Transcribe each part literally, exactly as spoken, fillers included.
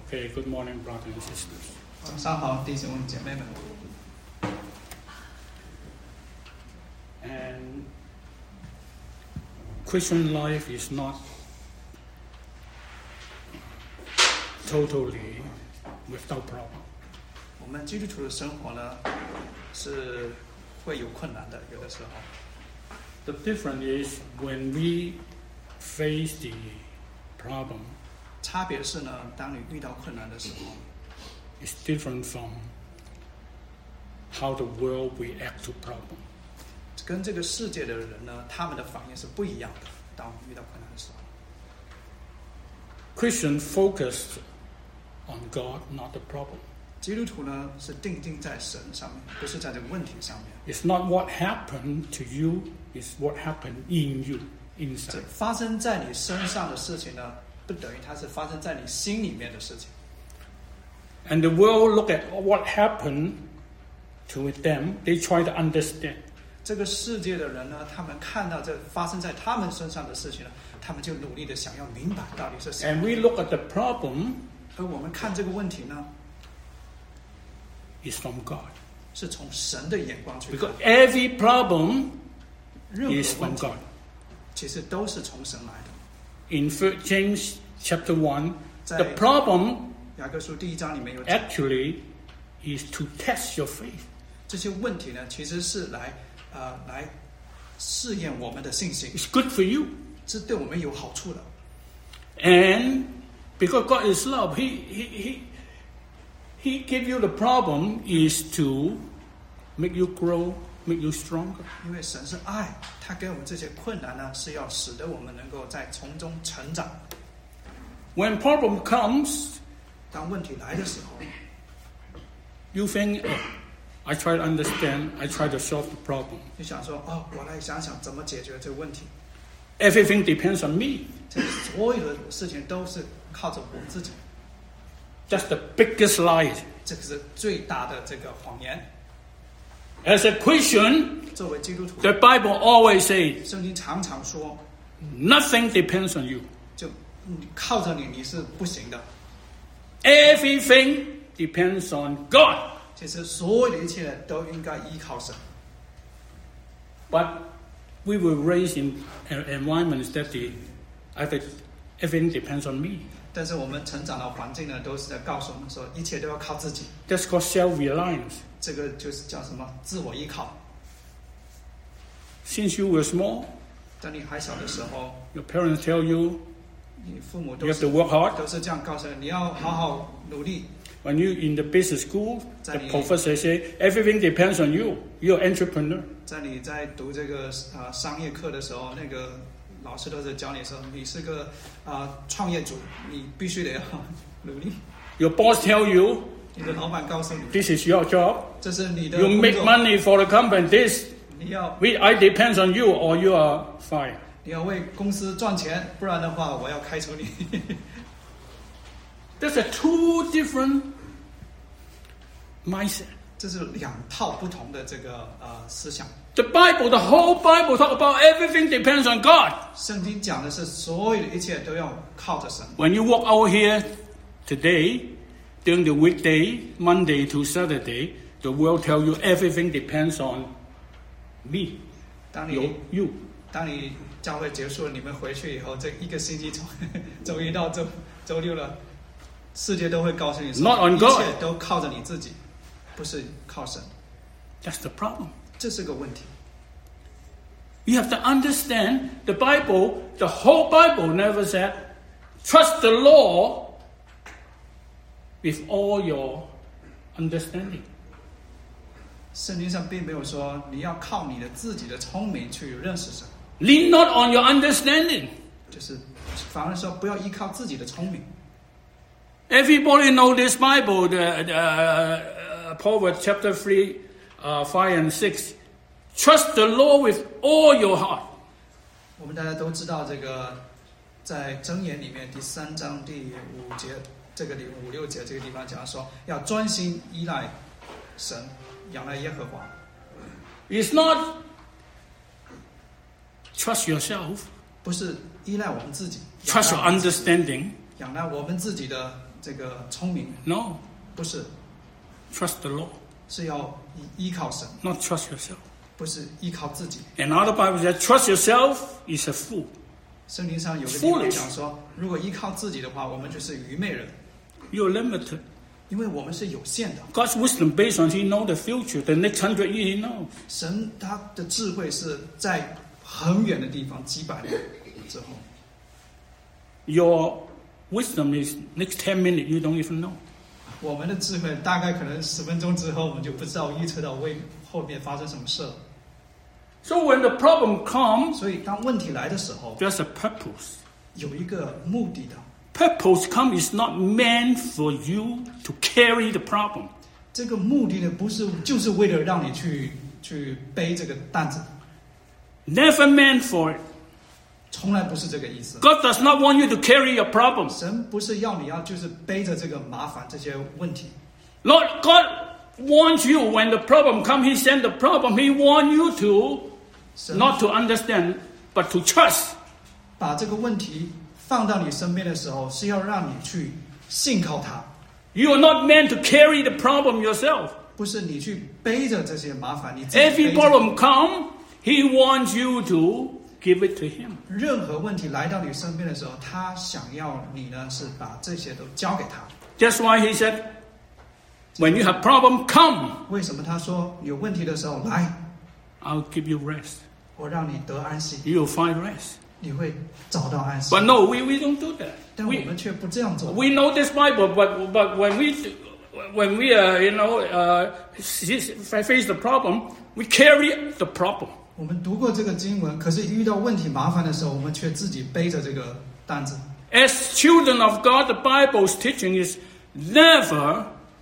Okay, good morning, brothers and sisters. 晚上好，弟兄姐妹们。 And Christian life is not totally without problem. 我们基督徒的生活呢，是会有困难的，有的时候。 The difference is when we face the problem, 差别是呢，当你遇到困难的时候， it's different from how the world reacts to problem. 跟这个世界的人呢，他们的反应是不一样的。当我们遇到困难的时候， Christian focus on God, not the problem. 基督徒呢是定睛在神上面，不是在这个问题上面。 It's not what happened to you, it's what happened in you, 这 inside. 发生在你身上的事情呢，不等于它是发生在你心里面的事情。 And the world look at what happened to them, they try to understand. 这个世界的人呢，他们看到这发生在他们身上的事情呢，他们就努力的想要明白到底是什 And 么。 we look at the problem 而我们看这个问题呢， is from God. 是从神的眼光去看 Because，every problem 任何 is 问 from 题 God. 其实都是从神来的。 In First James chapter one, 在 the problem 雅各书第一章里面有讲， actually is to test your faith. 这些问题呢，其实是来呃来试验我们的信心， It's good for you. 是对我们有好处的。 And because God is love, He He He He give you the problem is to make you grow, make you stronger. 因为神是爱，他给我们这些困难呢，是要使得我们能够在从中成长。 When problem comes, 当问题来的时候， you think, oh, I try to understand, I try to solve the problem. 就想说哦，我来想想怎么解决这个问题。 Everything depends on me. 这所有的事情都是靠着我自己， That's the biggest lie. 这个是最大的这个谎言。 As a Christian, 作为基督徒， the Bible always says, 圣经常常说， nothing depends on you. 就你靠着你，你是不行的。 Everything depends on God. 其实所有的一切都应该依靠神。 But we were raised in an environment that the everything depends on me. 但是我们成长的环境呢，都是在告诉我们说，一切都要靠自己。 That's called self-reliance. 这个就是叫什么？自我依靠。 Since you were small, 当你还小的时候， your parents tell you 你父母 you 都 have 是 to work hard. 都是这样告诉你，你要好好努力。 When you in the business school, the 在你- professor say everything depends on you. You're an entrepreneur. 在你在读这个啊、呃、商业课的时候，那个老师都是教你说，你是个啊、呃、创业主，你必须得要努力。 Your boss tell you 你的老板告诉你， this is your job. 这是你的 You 工 make 作， money for the company. This 你要 we I depends on you or you are fired. 你要为公司赚钱，不然的话，我要开除你。 That's a two different mindset. 这是两套不同的这个呃思想。 The Bible, the whole Bible talk about everything depends on God. 圣经讲的是所有的一切都要靠着神。 When you walk out here today, during the weekday, Monday to Saturday, the world tell you everything depends on me, 当 you, 你 you. 当你教会结束了，你们回去以后，这一个星期从周一到周周六了，世界都会告诉你说， Not on 一 God. 切都靠着你自己，不是靠神。 That's the problem. 这是个问题。 You have to understand the Bible, the whole Bible never said, trust the Lord with all your understanding. 圣经上并没有说你要靠你的自己的聪明去认识神， Lean not on your understanding. 就是反而说不要依靠自己的聪明。 Everybody know this Bible, the, the uh, Proverbs chapter three, uh, five and six. Trust the Lord with all your heart. 我们大家都知道这个，在箴言里面第三章第五节这个里五六节这个地方讲说，要专心依赖神，仰赖耶和华。 It's not trust yourself, 不是依赖我们自己， trust your 仰赖我们自己 understanding. 仰赖我们自己的这个聪明， No. 不是， Trust the Lord. 是要依依靠神， Not trust yourself. 不是依靠自己。 Another Bible says, trust yourself is a fool. 圣经上有个地方 Foolish. 讲说，如果依靠自己的话，我们就是愚昧人， You're limited. 因为我们是有限的。 God's wisdom based on He knows the future. The next hundred years He knows. 神他的智慧是在很远的地方，几百年之后。 Your wisdom is next ten minutes you don't even know. 我们的智慧大概可能十分钟之后，我们就不知道预测到未后面发生什么事了。 So when the problem comes, 所以当问题来的时候， there's a purpose. 有一个目的的。 Purpose come is not meant for you to carry the problem. 这个目的呢，不是就是为了让你去去背这个担子， Never meant for it. 从来不是这个意思。 God does not want you to carry your problems. 神不是要你要就是背着这个麻烦这些问题。 Lord God wants you when the problem comes, He sent the problem. He wants you to 神 not to understand, but to trust. 把这个问题放到你身边的时候，是要让你去信靠他， You are not meant to carry the problem yourself. 不是你去背着这些麻烦。你自己 Every 背着 problem come, He wants you to give it to Him. 任何问题来到你身边的时候，他想要你呢是把这些都交给他。 That's why He said, when you have problem, come. 为什么他说有问题的时候来， I'll give you rest. 我让你得安息， You will find rest. 你会找到安息。 But no, we, we don't do that. 但我 We, 们却不这样做。 we know this Bible, but, but when we when we uh, you know uh, face the problem, we carry the problem. 我们读过这个经文，可是遇到问题麻烦的时候，我们却自己背着这个担子。 As children of God, the Bible's teaching is never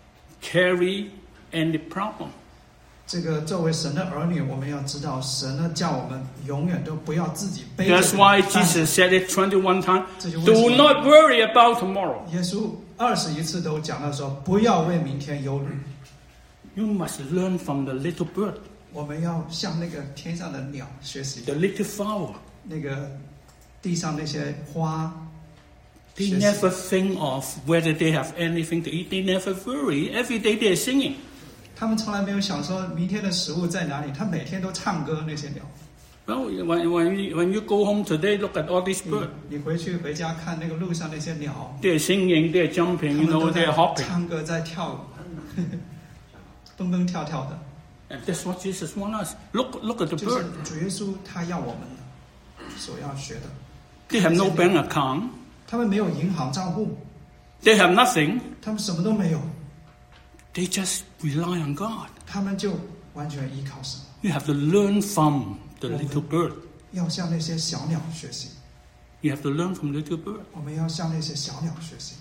carry any problem. 这个作为神的儿女，我们要知道，神呢叫我们永远都不要自己背着 That's 这个 why 担子。 Jesus said it twenty-one times. 这就为什么 Do not worry about tomorrow. 耶稣二十一次都讲到说，不要为明天忧虑。 You must learn from the little bird, 我们要向那个天上的鸟学习， the little flower. 那个地上那些花。 They 学习 never think of whether they have anything to eat. They never worry. Every day they are singing. 他们从来没有想说明天的食物在哪里，他每天都唱歌。那些鸟， Well, when, when, you, when you go home today, look at all these 你 birds. 你回去回家看那个路上那些鸟， They're singing, they're 他 jumping, you 们都 know, 在 they're hopping. 唱歌，在跳舞，蹦蹦跳跳的。 And that's what Jesus wants us. Look, look at the 就是 bird. 主耶稣他要我们的所要学的。 They have no bank account. 他们没有银行账户， They have nothing. 他们什么都没有， They just rely on God. 他们就完全依靠神。 You have to learn from the little bird. 要向那些小鸟学习， You have to learn from little bird. 我们要向那些小鸟学习。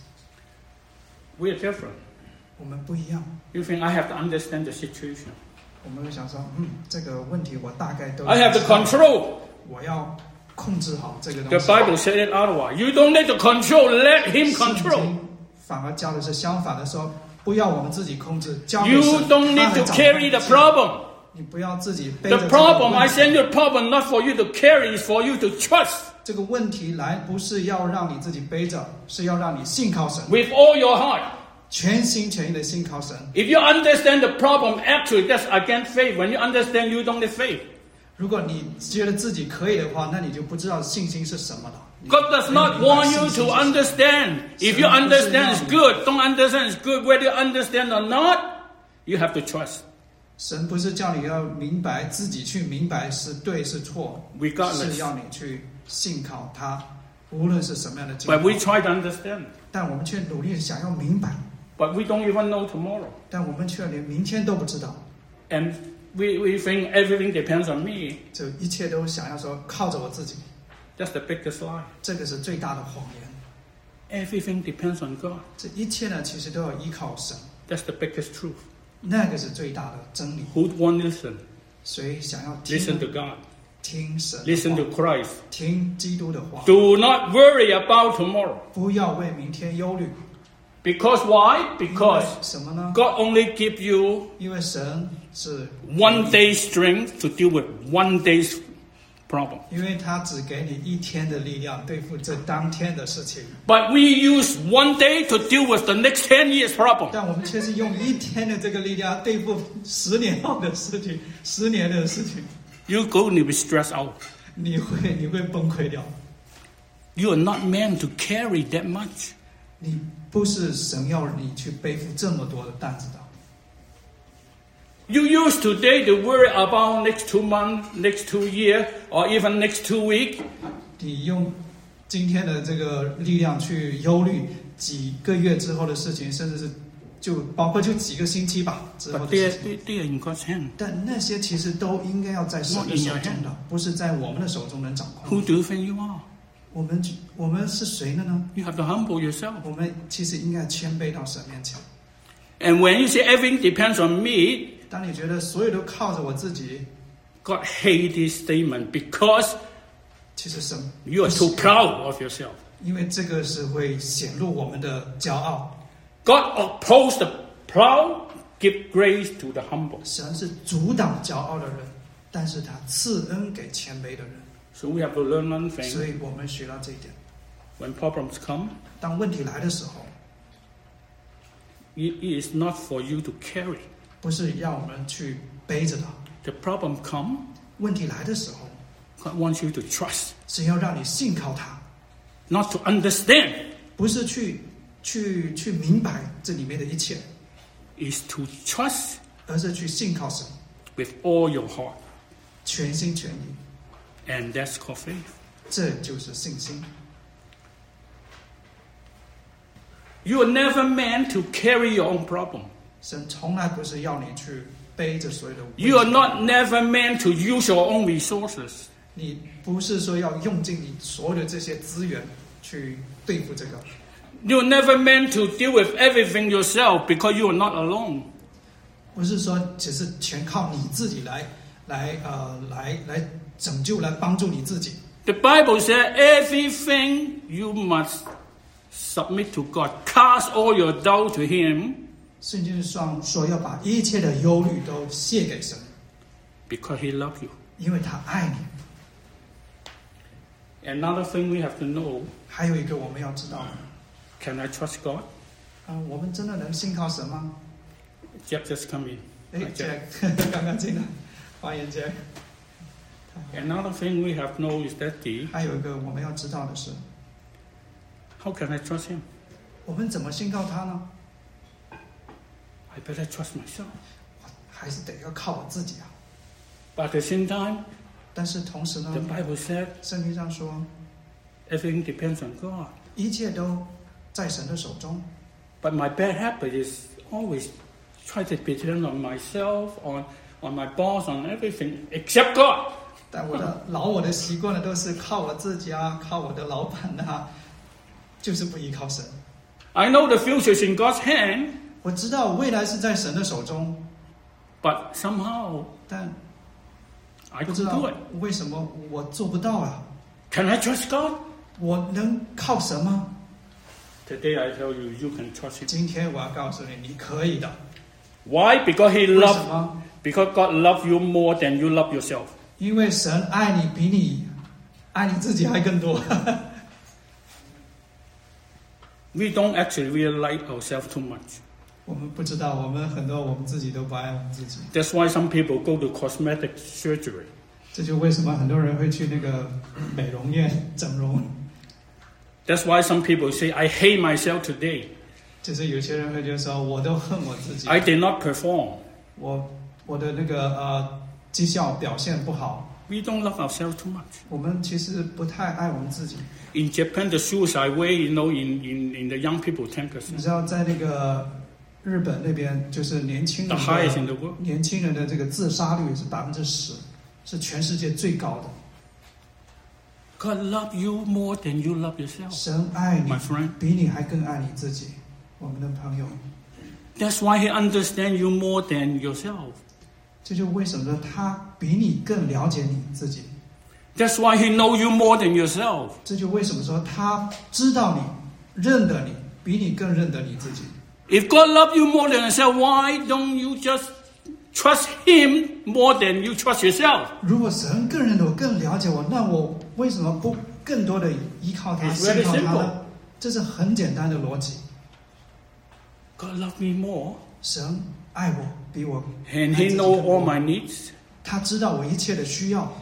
We are different. 我们不一样， You think I have to understand the situation. 我们会想说，嗯，这个问题我大概都 I have to control. 我要控制好这个 The 东西。 Bible said it otherwise. You don't need to control. Let Him 圣 control. 经反而教的是相反的，说不要我们自己控制，交给 You 神 don't 他 need 来 to 掌 carry 控 the 一切 problem. 你不要自己背着 The 这个 problem, 问 I 题 send you a problem not for you to carry, it's for you to trust 这个问题来，不是要让你自己背着，是要让你信靠神， with all your heart. 全心全意的信靠神。 If you understand the problem, actually that's against faith. When you understand, you don't need faith. 如果你觉得自己可以的话，那你就不知道信心是什么了。 God does not want you to understand. If you understand, it's good. Don't understand, it's good. Whether you understand or not, you have to trust. 神不是叫你要明白，自己去明白是对是错， Regardless. 是要你去信靠他，无论是什么样的境 But 况。 we try to understand. 但我们却努力想要明白， But we don't even know tomorrow. 但我们却连明天都不知道。 And we, we think everything depends on me. 这一切都想要说靠着我自己， That's the biggest lie. 这个是最大的谎言。 Everything depends on God. 这一切呢，其实都要依靠神， That's the biggest truth. 那个是最大的真理。 Who won't listen? 谁想要听 Listen to God. 听神的 Listen 话 to Christ. 听基督的话， Do not worry about tomorrow. 不要为明天忧虑。 Because why? 因为 Because 什么呢？ God only gives you 因为神是 one day's strength to deal with one day's problem. 因为他只给你一天的力量对付这当天的事情。 But we use one day to deal with the next ten years problem. 但我们却是用一天的这个力量对付十年后的事情，十年的事情。 You're going to be stressed out. 你会你会崩溃掉。 You are not meant to carry that much. 你不是神要你去背负这么多的担子的。 You use today to worry about next two months, next two years, or even next two weeks. 你用今天的这个力量去忧虑几个月之后的事情，甚至是就包括就几个星期吧之后 But 的 they 事 are, 情。 they, they are in God's hand. 但那些其实都应该要在神的手中的，不是在我们的手中能掌控。 Who do you think you are? 我们我们是谁的呢？ You have to humble yourself. 我们其实应该谦卑到神面前。 And when you say everything depends on me, 当你觉得所有都靠着我自己， God hates this statement because 其实神 you are too proud of yourself. 因为这个是会显露我们的骄傲。 God opposes the proud, give grace to the humble. 神是阻挡骄傲的人，但是他赐恩给谦卑的人。 So we have to learn one 所 thing. 以我们学到这一点。 When problems come, 当问题来的时候， it is not for you to carry. 不是要我们去背着的。 The problem come, 问题来的时候， God wants you to trust, 是要让你信靠他， not to understand. 不是去去去明白这里面的一切， Is to trust 而是去信靠神， with all your heart. 全心全意。 And that's called faith. 这就是信心。 You are never meant to carry your own problem. 神从来不是要你去背着所有的问题。 You are not never meant to use your own resources. 你不是说要用尽你所有的这些资源去对付这个。 You are never meant to deal with everything yourself because you are not alone. 不是说只是全靠你自己来来呃来来拯救来帮助你自己。 The Bible says everything you must submit to God. Cast all your doubt to Him 圣经上说要把一切的忧虑都卸给神， because He loves you. 因为他爱你。 Another thing we have to know, 还有一个我们要知道， can I trust God? 啊、我们真的能信靠神吗？ Jack just come in. 哎 Hi, Jack. ，Jack 刚刚进来，欢迎 Jack。 Another thing we have to know is that the, 还有一个我们要知道的是， how can I trust Him? 我们怎么信靠他呢？ I better trust myself. 还是得要靠我自己啊。 But at the same time, 但是同时呢 the，Bible said 圣经上说， everything depends on God. 一切都在神的手中。 But my bad habit is always try to depend on myself, on, on my boss, on everything except God. 但我的老我的习惯呢，都是靠我自己啊，靠我的老板啊，就是不依靠神。 I know the future is in God's hand, 我知道未来是在神的手中， but somehow 但 I 不 couldn't 知道 do it. 为什么我做不到啊？ Can I trust God? 我能靠神吗？ Today I tell you, you can trust Him. 今天我要告诉你，你可以的。 Why? Because He 为什 loves, 么？ because God loves you more than you love yourself. 因为神爱你比你爱你自己还更多。 We don't actually really like ourselves too much. 我们不知道，我们很多我们自己都不爱我们自己。 That's why some people go to cosmetic surgery. 这就为什么很多人会去那个美容院整容。 That's why some people say, I hate myself today. 就是有些人会就说，我都恨我自己， I did not perform. 我我的那个呃绩效表现不好。 We don't love ourselves too much. 我们其实不太爱我们自己。 In Japan, the suicide rate, you know, in, in, in the young people, ten 你 percent. 知道，在那个日本那边，就是年轻 The 人 highest in 的 the world. 年轻人的这个自杀率是百分之十，是全世界最高的。 God love you more than you love yourself. 神爱你 My friend. 比你还更爱你自己，我们的朋友。 That's why He understands you more than yourself. 这就为什么他比你更了解你自己。 That's why He knows you more than yourself. 这就为什么说他知道你，认得你，比你更认得你自己。 If God loves you more than yourself, why don't you just trust Him more than you trust yourself? 如果神更认得我、更了解我，那我为什么不更多的依靠他、 It's 信 very 靠他 simple. 呢？这是很简单的逻辑。 God loves me more, 神爱我，比我 and 爱自 He 己 knows 更 all 多 my needs, 他知道我一切的需要，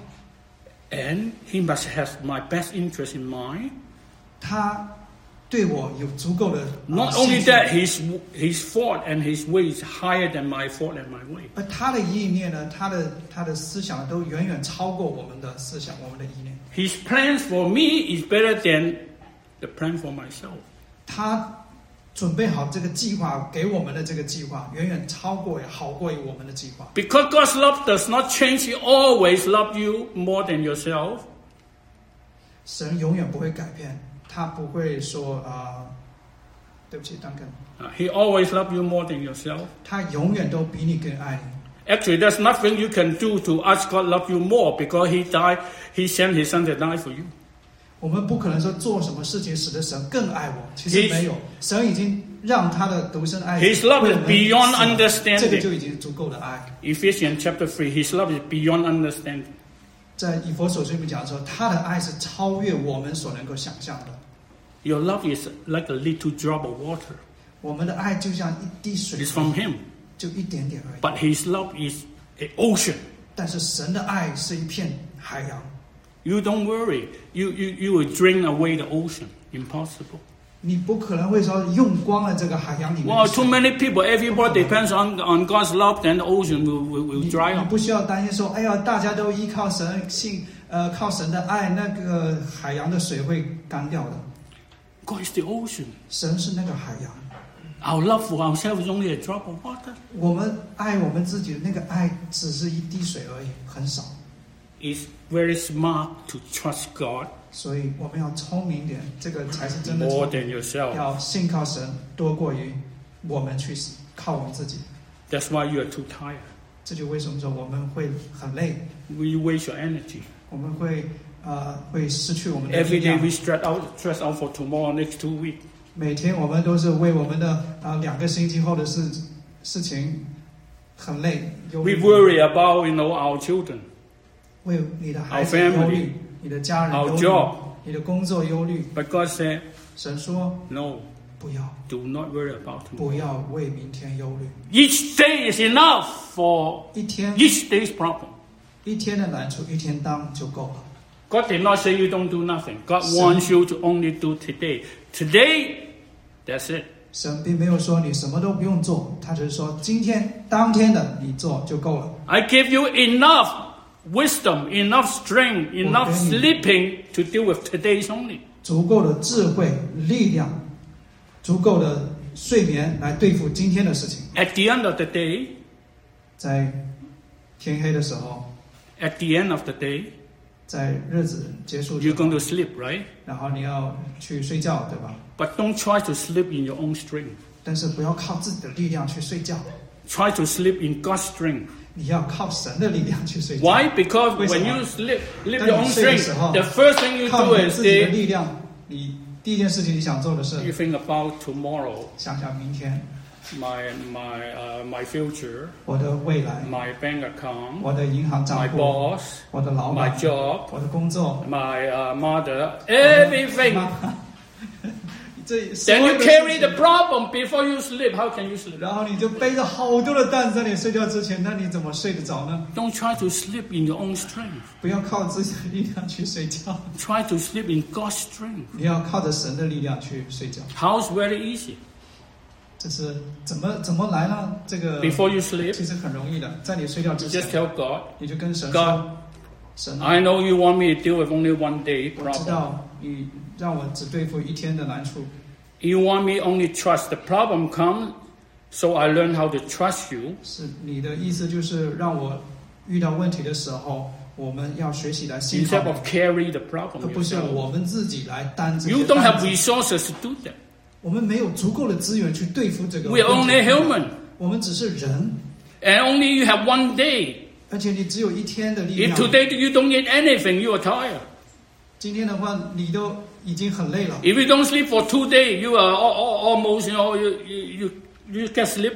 and He must have my best interest in mind. 他对我有足够的、呃 Not 兴 only 趣 that, His His thought and His way is higher than my thought and my way. 而他的意念呢，他的他的思想都远远超过我们的思想，我们的意念。 His plans for me is better than the plan for myself. 他准备好这个计划给我们的这个计划，远远超过也好过于我们的计划。 Because God's love does not change, He always loves you more than yourself. 神永远不会改变，他不会说啊、呃，对不起，丹根， Uh, He always loves you more than yourself. 他永远都比你更爱你。 Actually, there's nothing you can do to ask God love you more because He died, He sent His Son to die for you. 我们不可能说做什么事情使得神更爱我，其实没有，神已经让他的独生爱子 His love 为 is 我们 beyond 死了 understanding. 这个就已经足够的爱。 Ephesians chapter three, His love is beyond understanding. 在以弗所书里面讲说，他的爱是超越我们所能够想象的。 Your love is like a little drop of water. 我们的爱就像一滴水 It's，from Him. 就一点点而已。 But His love is an ocean. 但是神的爱是一片海洋。 You don't worry. You, you, you will drain away the ocean. Impossible. 你不可能会说用光了这个海洋里面的 Well, 水。 too many people, everybody depends on, on God's love, then the ocean will, will, will 你 dry 你 up. 不需要担心说，哎呀，大家都依靠神信，呃，靠神的爱，那个海洋的水会干掉的。 God is the ocean. 神是那个海洋， Our love for ourselves is only a drop of water. 我们爱我们自己的那个爱只是一滴水而已，很少。 It's very smart to trust God 所以我们要聪明一点，这个才是真的 more 聪明。 than yourself. 要信靠神多过于我们去靠我们自己。 That's why you are too tired. 这就为什么说我们会很累， We waste your energy. 我们会呃会失去我们的力 Every day 量。 we stress out, stress out for tomorrow, next two weeks. 每天我们都是为我们的啊、呃、两个星期后的事事情很累，忧 We 虑 worry about, you know, our children, 为你的孩子 our 忧 family, 虑，你的家人 our 忧 job. 虑，你的工作忧虑。 But God said, 神说 no, 不要， do not worry about 不 tomorrow. 要为明天忧虑。 Each day is enough for 一天 each day's problem. 一天的难处，一天当就够了。 God did not say you don't do nothing. God So- wants you to only do today. Today, that's it. 神并没有说你什么都不用做，他只是说今天当天的你做就够了。 I give you enough wisdom, enough strength, enough Okay. sleeping to deal with today's only. 足够的智慧、力量，足够的睡眠来对付今天的事情。 At the end of the day, 在天黑的时候， at the end of the day, 在日子结束之 you're 后 going to sleep, right? 然后你要去睡觉，对吧？ But don't try to sleep in your own strength. 但是不要靠自己的力量去睡觉， Try to sleep in God's strength. 你要靠神的力量去睡觉。 Why? Because 为什么？ when you sleep, live 当 your 你 own 睡的 strength, 时候， the first thing you 靠 do 你 is 自己的 they, 力量，你第一件事情你想做的是 you think about tomorrow, 想想明天 my my uh, my future, 我的未来， my bank account, 我的银行账 my 户， boss, 我的老 my 板， job, 我的工作， my uh, mother, everything. 这所 Then 有 you 的 carry 事 the 情 problem before you sleep. How can you sleep? 然后你就背着好多的担子在你睡觉之前，那你怎么睡得着呢？ Don't try to sleep in your own strength. 不要靠自己的力量去睡觉， Try to sleep in God's strength. 你要靠着神的力量去睡觉。 How's very easy? 这是怎么怎么来呢？这个 Before you sleep, 其实很容易的，在你睡觉之 you 前 just，tell God, 你就跟神 God, 说：“神啊， I know you want me to deal with only one day 我知 problem. 道你让我只对付一天的难处， You want me only trust the problem comes, so I learn how to trust you. 是你的意思就是让我遇到问题的时候，我们要学习来信靠 Instead 你， of carry the 而 problem 不是 yourself. 我们自己来担这 You 些 don't 担 have 子。 resources to do that. 我们没有足够的资源去对付这个 We 问 are 题。 only human. 我们只是人， And only you have one day. 而且你只有一天的力 If 量。 today you don't eat anything, you are tired. 今天的话，你都已经很累了。 If you don't sleep for two days, you are al- al- almost, you know, you, you, you, you get sleepy.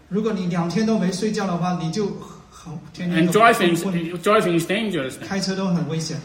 如果你两天都没睡觉的话，你就很天天 And 都 driving, 昏 driving is dangerous. 开车都很危险。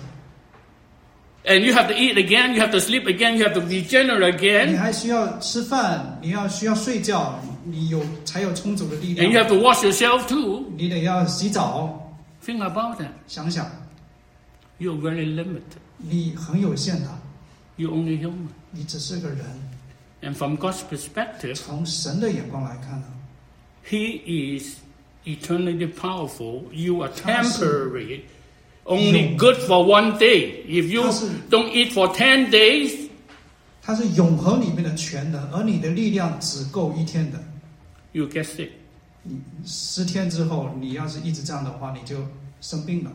And you have to eat again, you have to sleep again, you have to regenerate 你 again. 还需要吃饭，你要需要睡觉，你有才有充足的力 And you 量。 have to wash yourself too. 你得要洗澡， Think about that. 想想 You're very limited. 你很有限的， You're only human. 你只是个人。 And from God's perspective, 从神的眼光来看呢， He is eternally powerful. You are 他是 temporary. Only good for one day. If you 他是 don't eat for ten days, 它是永恒里面的全能，而你的力量只够一天的。 you get sick. 你十天之后，你要是一直这样的话，你就生病了。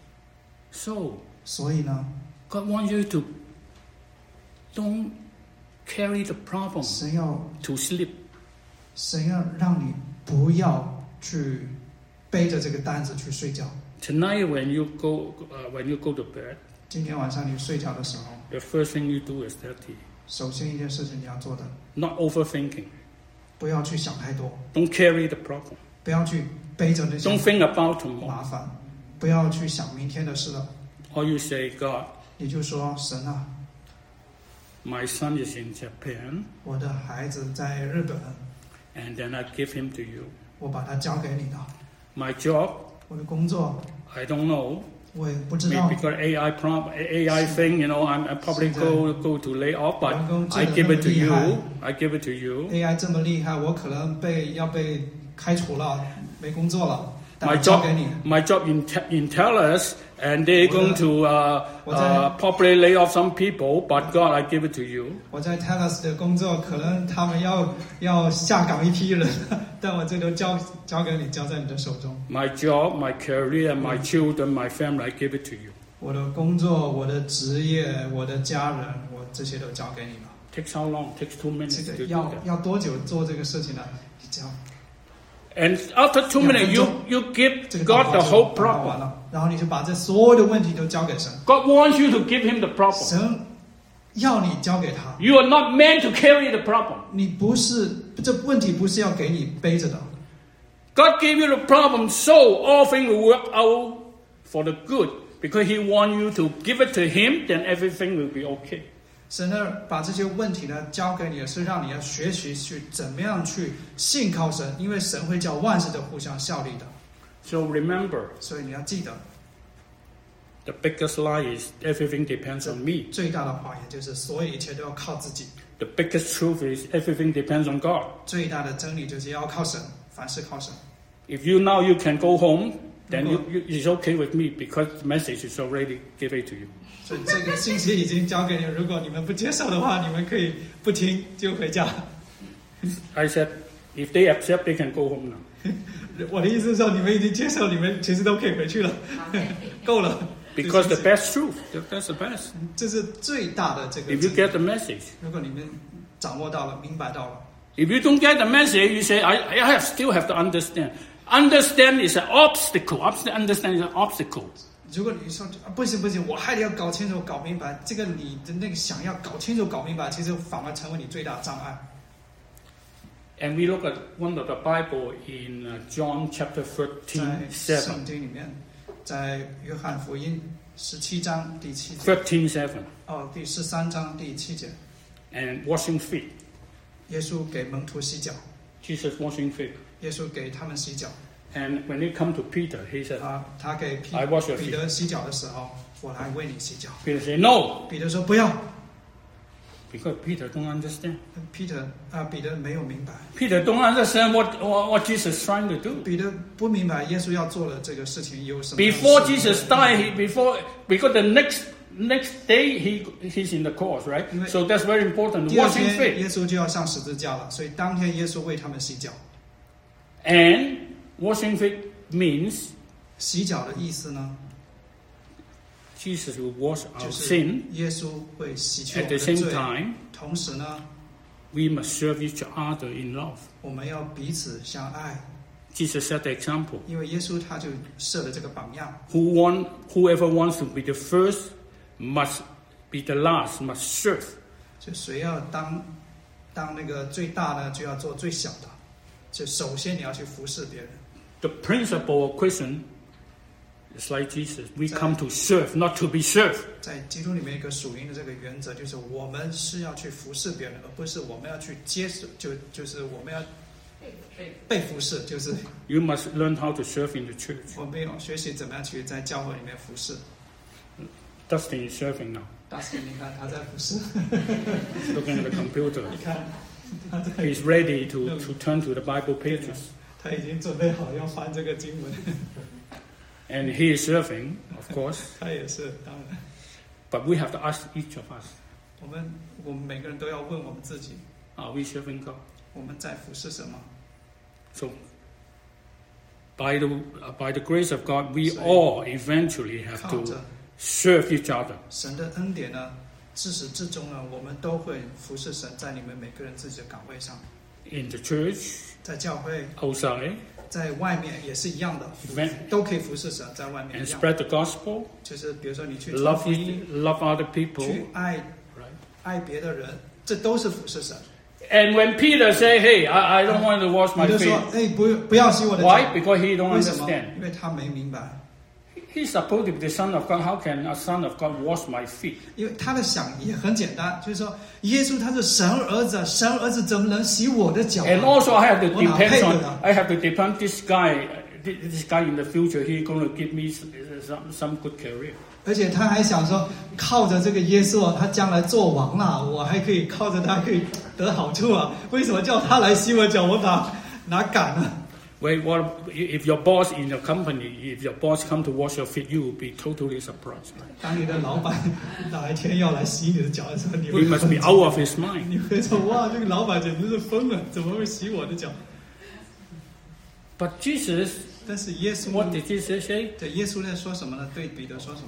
So, 所以呢， God wants you to don't carry the problem 神要 to sleep. 神要让你不要去背着这个担子去睡觉。 Tonight, when you go uh, when you go to bed, 今天晚上你睡觉的时候， the first thing you do is that 首先一件事情你要做的， not overthinking. 不要去想太多， Don't carry the problem. 不要去背着那 Don't 些 think about tomorrow. 麻烦，不要去想明天的事了。 Or you say, God, 你就说神啊， my son is in Japan, 我的孩子在日本， and then I give him to you. 我把他交给你了。 My job, 我的工作 I don't know. 我也不知道 Maybe，because A I problem, A I thing, you know, I'm, I probably go go to lay off, but 人工智 I 能 give 那么 it to 厉害 you. I give it to you. A I 这么厉害，我可能被要被开除了，没工作了，但 My 我交 job, 给你。 my job in, te- in Tellus, and they're going to uh, 我在 uh, probably lay off some people, but God, I give it to you. 我在 Tellus 的工作，可能他们要要下岗一批人，但我这都交交给你，交在你的手中。 My job, my career, my children, my family, I give it to you. 我的工作、我的职业、我的家人，我这些都交给你了。 Takes how long? Takes two 这 minutes 个 to do 要 that. 要多久做这个事情呢？你只要 And after two minutes, you, you give 这个 God 祷 the 告 whole 就祷告完 problem. 了，然后你就把这所有的问题都交给神。 God wants you to give him the problem. 神要你交给他， You are not meant to carry the problem. 你不是这问题不是要给你背着的。 God gave you the problem so all things will work out for the good. Because he wants you to give it to him, then everything will be okay. 神呢，把这些问题呢交给你，是让你要学习去怎么样去信靠神，因为神会叫万事都互相效力的。 So remember, 所以你要记得， the biggest lie is everything depends on me. 最大的谎言就是所有一切都要靠自己。 The biggest truth is everything depends on God. 最大的真理就是要靠神，凡事靠神。 If you now you can go home, then you, you, it's okay with me because the message is already given to you. 所以这个信息已经交给你，如果你们不接受的话，你们可以不听就回家。 I said, if they accept, they can go home now. 我的意思是说，你们已经接受，你们其实都可以回去了，够了。 Because the best truth, that's the best. 这是最大的这个 If you 真理。 get the message. 如果你们掌握到了、明白到了， If you don't get the message, you say, I, I have, still have to understand. Understand is an obstacle. Understand is an obstacle. 如果你说啊不行不行，我还得要搞清楚、搞明白，这个你的那个想要搞清楚、搞明白，其实反而成为你最大的障碍。 And we look at one of the Bible in uh, John chapter 在 thirteen, seven. 圣经里面，在约翰福音十七章第七节， thirteen, seven. 哦，第十三章第七节， And washing feet. 耶稣给门徒洗脚， Jesus washing feet. 耶稣给他们洗脚。 And when it come to Peter, he said, 啊，他给彼 I wash your feet. 彼得洗脚的时候，我来为你洗脚。 Peter said, no. 彼得说不要。 Because Peter don't understand. Peter 啊，彼得没有明白， Peter don't understand what, what, what Jesus is trying to do. 彼得不明白耶稣要做的这个事情有什么样的事。 Before Jesus died, he, before, because the next next day he he's in the cross, right? So that's very important. 第二 Washing 天 feet. 耶稣就要上十字架了，所以当天耶稣为他们洗脚。 And washing feet means 洗脚的意思呢， Jesus will wash 就 our 是 sin. 耶稣会洗去我 At 们 the 的 same 罪， time, 同时呢， we must serve each other in love. 我们要彼此相爱， Jesus set the example. 因为耶稣他就设了这个榜样。 Who want, whoever wants to be the first must be the last, must serve. 就谁要当当那个最大呢，就要做最小的。 就首先你要去服侍别人。 The principle of Christian is like Jesus. We come to serve, not to be served. 在基督里面一个属灵的这个原则，就是我们是要去服侍别人，而不是我们要去接受，就就是我们要被服侍，就是 You must learn how to serve in the church. 我们要学习怎么样去在教会里面服侍。 Dustin is serving now. 大师，你看他在服侍。 Looking at the computer. 你看他在。 He's ready to to turn to the Bible pages. 他已经准备好要翻这个经文。 And he is serving, of course. 他也是，当然。 But we have to ask each of us. 我们我们每个人都要问我们自己 Are we serving God? 我们在服侍什么 So, by the by the grace of God, we all eventually have to serve each other. 神的恩典呢，自始至终呢，我们都会服侍神，在你们每个人自己的岗位上。 In the church, 在教会 outside, 在外面也是一样的，都可以服侍神，在外面 and 一样。 spread the gospel. 就是比如说你去 Love, love other people. 去爱爱别的人，这都是服侍神。 And when Peter say, "Hey, I, I don't want to wash my 你就说， feet," 哎，不不要洗我的脚。 why? Because he don't 为什么？ understand. 因为他没明白。 He's supposed to be the son of God. How can a son of God wash my feet? 因为他的想也很简单，就是说，耶稣他是神儿子，神儿子怎么能洗我的脚 And also, I have to 我哪 depend 配得 on. 了 I have to depend this guy. This guy in the future, he's going to give me some some good career. 而且他还想说，靠着这个耶稣，他将来做王啊，我还可以靠着他可以得好处啊。为什么叫他来洗我脚？我哪哪敢呢 Wait, what if your boss in your company, if your boss come to wash your feet, you will be totally surprised. Right? 当你的老板哪一天要来洗你的脚的时候，你 He 会 must be out of his mind. 你会说哇，这个老板简直是疯了，怎么会洗我的脚？ But Jesus, 但是耶稣 what did Jesus say? 对耶稣在说什么呢？对彼得说什么？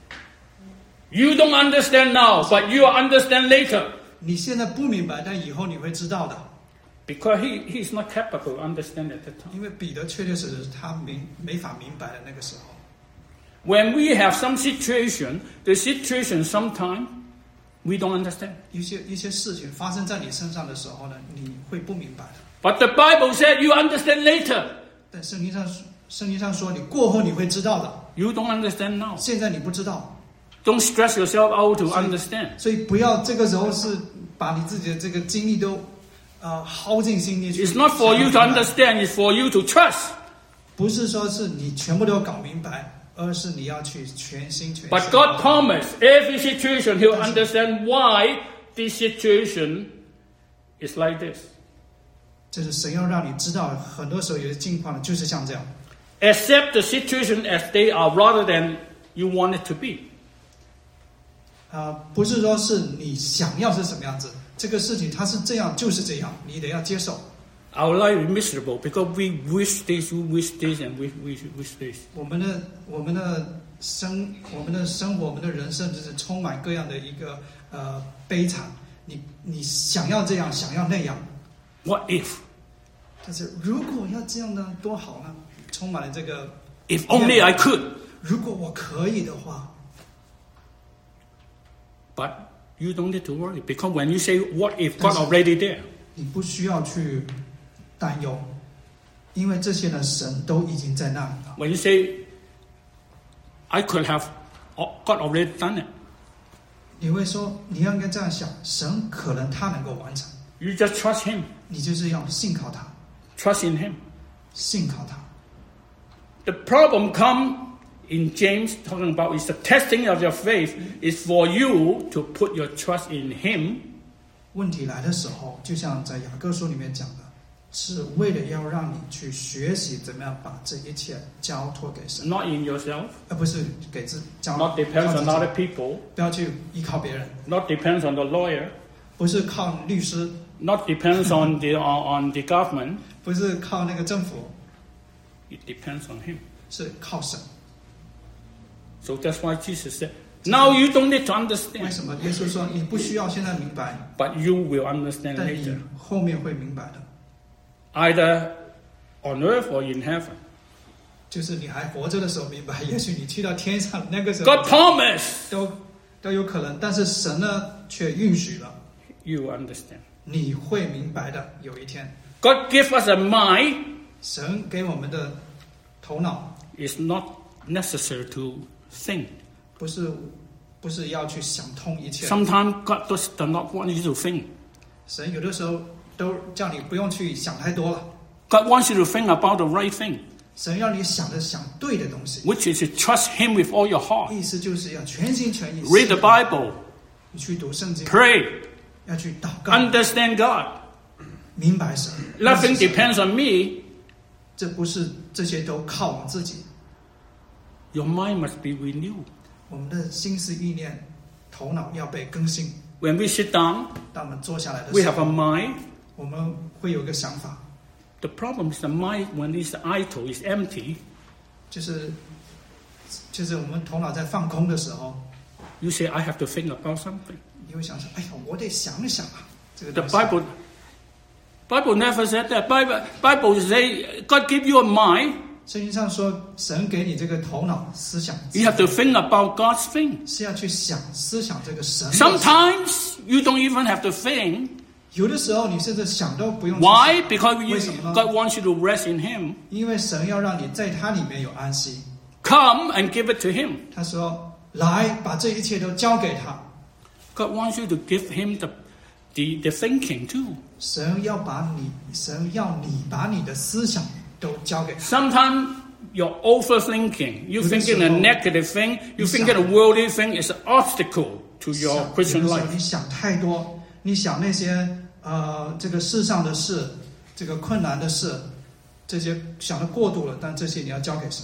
You don't understand now, but you will understand later. 你现在不明白，但以后你会知道的。 Because he he's not capable to understand at that time. 因为彼得确确实实他没没法明白的那个时候。 When we have some situation, the situation sometimes we don't understand. 一些一些事情发生在你身上的时候呢，你会不明白的。 But the Bible said you understand later. 但圣经上圣经上说，你过后你会知道的。 You don't understand now. 现在你不知道。 Don't stress yourself out to understand. 所以不要这个时候是把你自己的这个精力都呃耗尽心力去。 It's not for you to understand, it's for you to trust. 不是说是你全部都搞明白，而是你要去全心全意。 But God promised every situation He'll understand why this situation is like this. 这是神要让你知道，很多时候有些境况呢，就是像这样。 Accept the situation as they are rather than you want it to be. 啊、呃，不是说是你想要是什么样子，这个事情它是这样就是这样，你得要接受。 Our life is miserable because we wish this, we wish this, and we wish, wish this. 我们的我们的生我们的生活我们的人生就是充满各样的一个呃悲惨。你你想要这样，想要那样。 What if? 但是如果要这样呢，多好呢！充满了这个。 If only I could. 如果我可以的话。 But you don't need to worry because when you say what if, God already there. 你不需要去担忧，因为这些呢，神都已经在那里了。 When you say I could have, God already done it. 你会说，你要应该这样想，神可能他能够完成。 You just trust Him. 你就是要信靠他。 Trust in Him. 信靠他。 The problem come in James talking about is the testing of your faith is for you to put your trust in Him. 问题来的时候，就像在雅各书里面讲的，是为了要让你去学习怎么样把这一切交托给神。 Not in yourself. 而不是给自交。 Not depends on other people. 不要去依靠别人。 Not depends on the lawyer. 不是靠律师。 Not depends on the on, on the government. 不是靠那个政府。 It depends on Him. 是靠神。 So that's why Jesus said, "Now you don't need to understand." 为什么耶稣说你不需要现在明白 But you will understand 但你 later. 后面会明白的。 Either on earth or in heaven. 就是你还活着的时候明白，也许你去到天上那个时候 God promised. 都都有可能，但是神呢却允许了。 You understand. 你会明白的，有一天。 God give us a mind. 神给我们的头脑 It's not necessary to think. 不是不是要去想通一切。 Sometimes God does not want you to think. 神有的时候都叫你不用去想太多了。 God wants you to think about the right thing, 神要你想着想对的东西， which is to trust Him with all your heart. 意思就是要全心全意 Read the Bible, 你去读圣经， pray, 要去祷告， understand God. 明白神。 Nothing depends on me. 这不是这些都靠我们自己， Your mind must be renewed. 我们的心思意念、头脑要被更新。 When we sit down, 当我们坐下来的 we 时 have a 候， mind. 我们会有一个想法， The problem is the mind when it's idle, is empty. 就是就是我们头脑在放空的时候， You say, I have to think about something. 你会想说：“哎呀，我得想一想啊，这个 The 东西。” Bible, Bible never said that. Bible, Bible say God give you a mind. 圣经上说，神给你这个头脑思想， You have to think about God's thing. 是要去想思想这个神的事。 Sometimes you don't even have to think. 有的时候你甚至想都不用去 Why? 想。 Because you, 为什么呢？ God wants you to rest in Him. 因为神要让你在他里面有安息。 Come and give it to Him. 他说：“来，把这一切都交给他。” God wants you to give Him the, the, the thinking too. 神要把你，神要你把你的思想都交给他。 Sometimes you're overthinking. You thinking a negative thing. You thinking a worldly thing is an obstacle to your 想 Christian 有的时候 life. 你想太多，你想那些呃这个世上的事，这个困难的事，这些想的过度了，但这些你要交给神，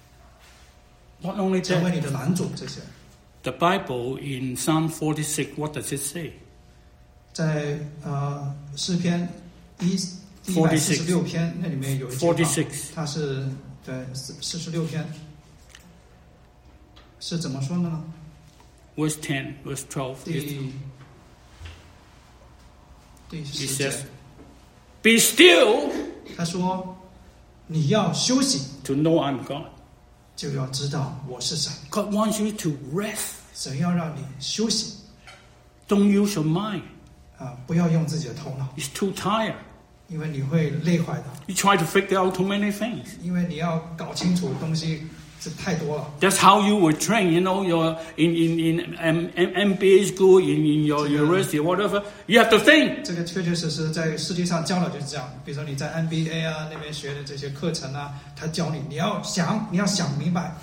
Not only 成为 that, 你的拦阻。这些 the Bible in Psalm forty-six, what does it say? 在呃诗篇一第一百四十六篇那里面有一句话， forty-six. 它是对四四十六篇是怎么说的呢？ Verse ten, verse twelve. 第第 It 十节 says, Be still 他说：“你要休息， to know I'm God. 就要知道我是神。 God wants you to rest. 神要让你休息 Don't use your mind. 啊、不要用自己的头脑， It's too tired. 因为你会累坏的。 You try to figure out too many things. 因为你要搞清楚东西是太多了。 That's how you were trained, you know, you're in, in, in M- M- MBA school, in, in your university, whatever. You have to think. 这个确确实实在世界上教了就是这样。比如说你在 M B A 啊那边学的这些课程啊，他教你你要想，你要想明白。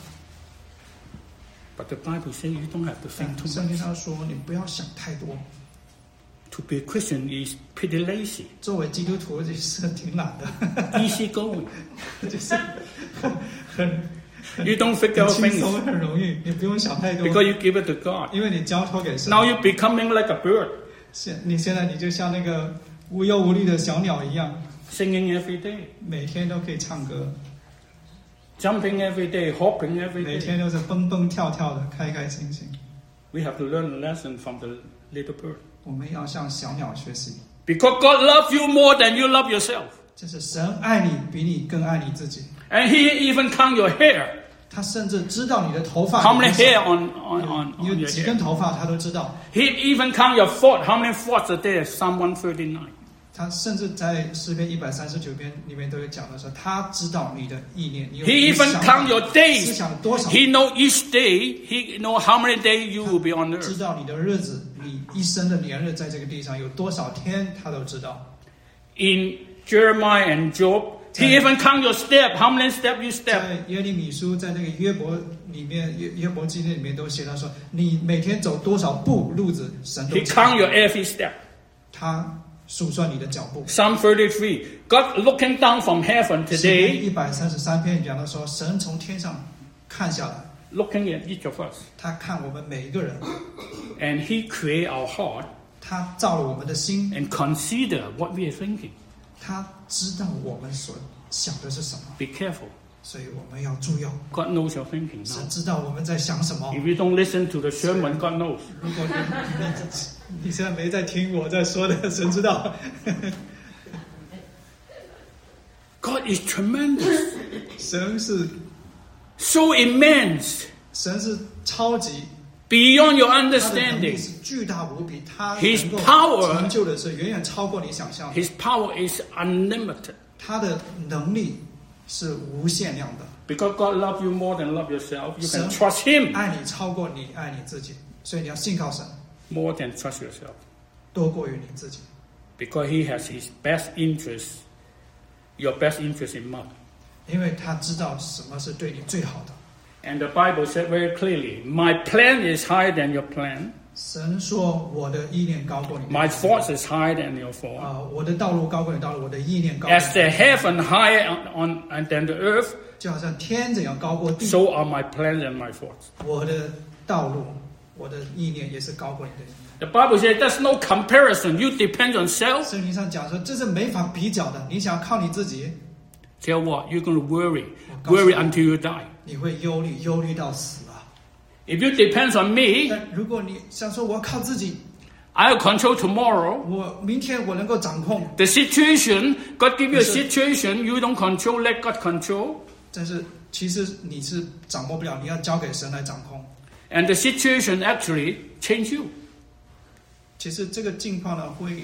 But the Bible says you don't have to think too 圣 much. 经上说你不要想太多。 To be a Christian is pretty lazy, 作为基督徒就是挺懒的， easy going. 就是很很 You don't figure 很 out 轻 things 松，很容易，你不用想太多， because you give it to God. 因为你交托给神。 Now you're becoming like a bird, 现你现在你就像那个无忧无虑的小鸟一样， singing every day, 每天都可以唱歌， jumping every day, hopping every 每 day. 天都是蹦蹦跳跳的，开开心心。 We have to learn a lesson from the little bird. 我们要向小鸟学习， Because God loves you more than you love yourself. 就是神爱你比你更爱你自己。 And He even count your hair. 他甚至知道你的头发 How 有 many 多 hair 少 on, on, on, 你 on 有 your 几 hair? 根头发，他都知道。 He even count your thought. How many thoughts are there? Psalm one thirty-nine. 他甚至在诗篇一百三十九篇里面都有讲的说，他知道你的意念，你有 He 你 even 想法 count your 思 days. 想多少， He know each day. He know how many days you will be on 知 earth. 道你的日子，你一生的年日在这个地上有多少天，他都知道。 In Jeremiah and Job, He even count your step. How many steps you step? 在耶利米书，在那个约伯里面，约约伯记里面都写到说，你每天走多少步路子，神都 He 知道 count your every step. 他数算你的脚步。 Psalm thirty-three. God looking down from heaven 诗篇 today, 一百三十三篇讲到说，神从天上看下来， looking at each of us. 他看我们每一个人， And He create our heart 他造了我们的心， and consider what we are thinking. 他知道我们所想的是什么， Be careful. 所以我们要注意。 God knows your thinking 神 now. 知道我们在想什么。 If you don't listen to the sermon, God knows. 如果你你你现在没在听我在说的，神知道。 God is tremendous, 神是 so immense. 神是超级 beyond your 他的能力 understanding. 是巨大无比，他 His 能够 power- 成就的是远远超过你想象的。 His power is unlimited. 他的能力是无限量的， Because God loves you more than love yourself, you can Sir. trust Him 爱你超过你爱你自己，所以你要信靠神， more than trust yourself. 多过于你自己， Because He has His best interest, your best interest in mind. 因为他知道什么是对你最好的。 And the Bible said very clearly, my plan is higher than your plan. 神说：“我的意念高过你的 My 意念 thoughts is higher than your thought. 啊，我的道路高过你的道路，我的意念高过你 As 的 the heaven higher on, on than the earth, 就好像天怎样高过地， so are my plans and my thoughts. 我的道路，我的意念也是高过你的。 The Bible says there's no comparison. You depend on self. 圣经上讲说，这是没法比较的。你想要靠你自己， Tell what? You're going to worry. Gospel. Worry until you die. 你会忧虑，忧虑到死啊。 If you depend on me, 但如果你想说我要靠自己， I'll control tomorrow. 我明天我能够掌控， The situation, God give you a Yes, sir. situation, you don't control, let God control. 但是其实你是掌握不了，你要交给神来掌控。 And the situation actually change you. 其实这个境况呢会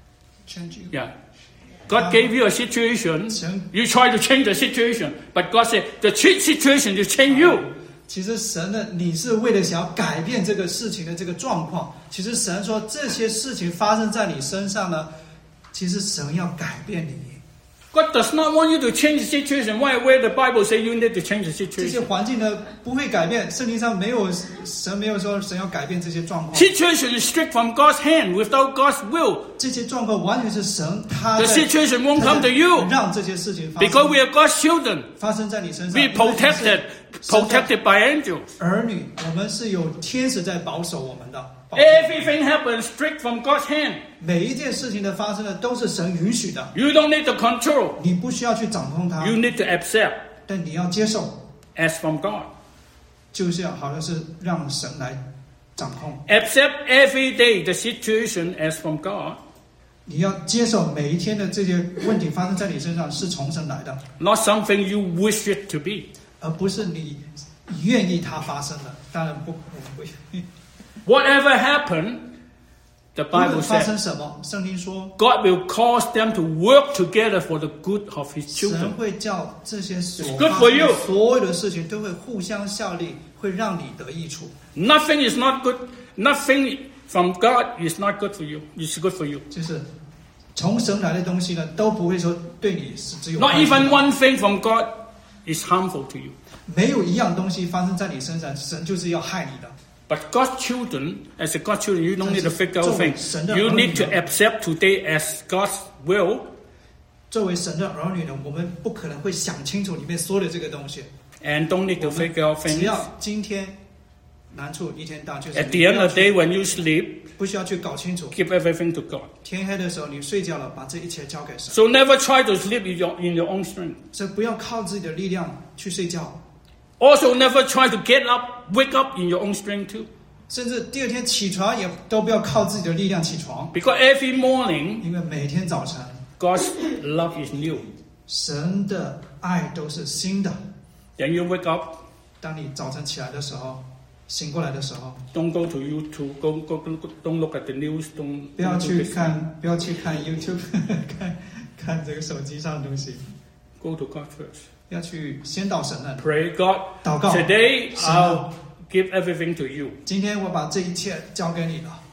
change you。 Yeah. God gave you a situation, 神 you try to change the situation, but God said the ch- situation to change you. 其实神呢，你是为了想要改变这个事情的这个状况。其实神说这些事情发生在你身上呢，其实神要改变你。 God does not want you to change the situation. Why? Where the Bible say you need to change the 这些 situation. 环境呢不会改变，圣经上没有神没有说神要改变这些状况。 Situation is strict from God's hand without God's will. 这些状况完全是神他 The 在 situation won't 他 come 在 to you 让这些事情发 because 生 we are God's children. 发生在你身上。 We 因为你是 protected, 神的 protected by angels. 儿女，我们是有天使在保守我们的。保护 Everything happens strict from God's hand. 每一件事情的发生呢，都是神允许的， You don't need to control. 你不需要去掌控它， You need to accept 但你要接受， as from God. 就是要好像是让神来掌控。 Accept every day the situation as from God, 你要接受每一天的这些问题发生在你身上是从神来的， not something you wish it to be. 而不是你愿意它发生的。当然不，我不愿意。 Whatever happened, the 无论 Bible 发 said 生什么，圣经说 God will cause them to work together for the good of His 神 children. 会叫这些所 It's good 发 for 生 you. 的所有的事情都会互相效力，会让你得益处。 Nothing is not good. Nothing from God is not good for you. It's good for you. 就是从神来的东西呢，都不会说对你是只有 Not 害处的 even one thing from God is harmful to you. 没有一样东西发生在你身上，神就是要害你的。 But God's children, as a God's children, you don't need to figure out 作为 things. 神的 You 儿女 need to accept today as God's will, 作为神的儿女呢，我们不可能会想清楚里面说的这个东西。 and don't need to 我们 figure out 只 things. 要今天难处一天到，就是 At 你 the 不 end 要 of the day, 去 when you sleep, 不需要去搞清楚。 give everything to God. 天黑的时候你睡觉了，把这一切交给神。 So never try to sleep in your, in your own strength. 所以不要靠自己的力量去睡觉， Also, never try to get up, wake up in your own strength too. 甚至第二天起床也都不要靠自己的力量起床， Because every morning, 因为每天早晨 God's love is new. 神的爱都是新的。 Then you wake up, 当你早晨起来的时候，醒过来的时候， don't go to YouTube, go, go, go, don't look at the news, don't, 不要 don't do 去 this. 看，不要去看 YouTube，看看这个手机上的东西， Go to God first. 要去先到神那里 Pray, God, 祷告。 today 神啊， I'll give everything to you 今天我把这一切交给你了，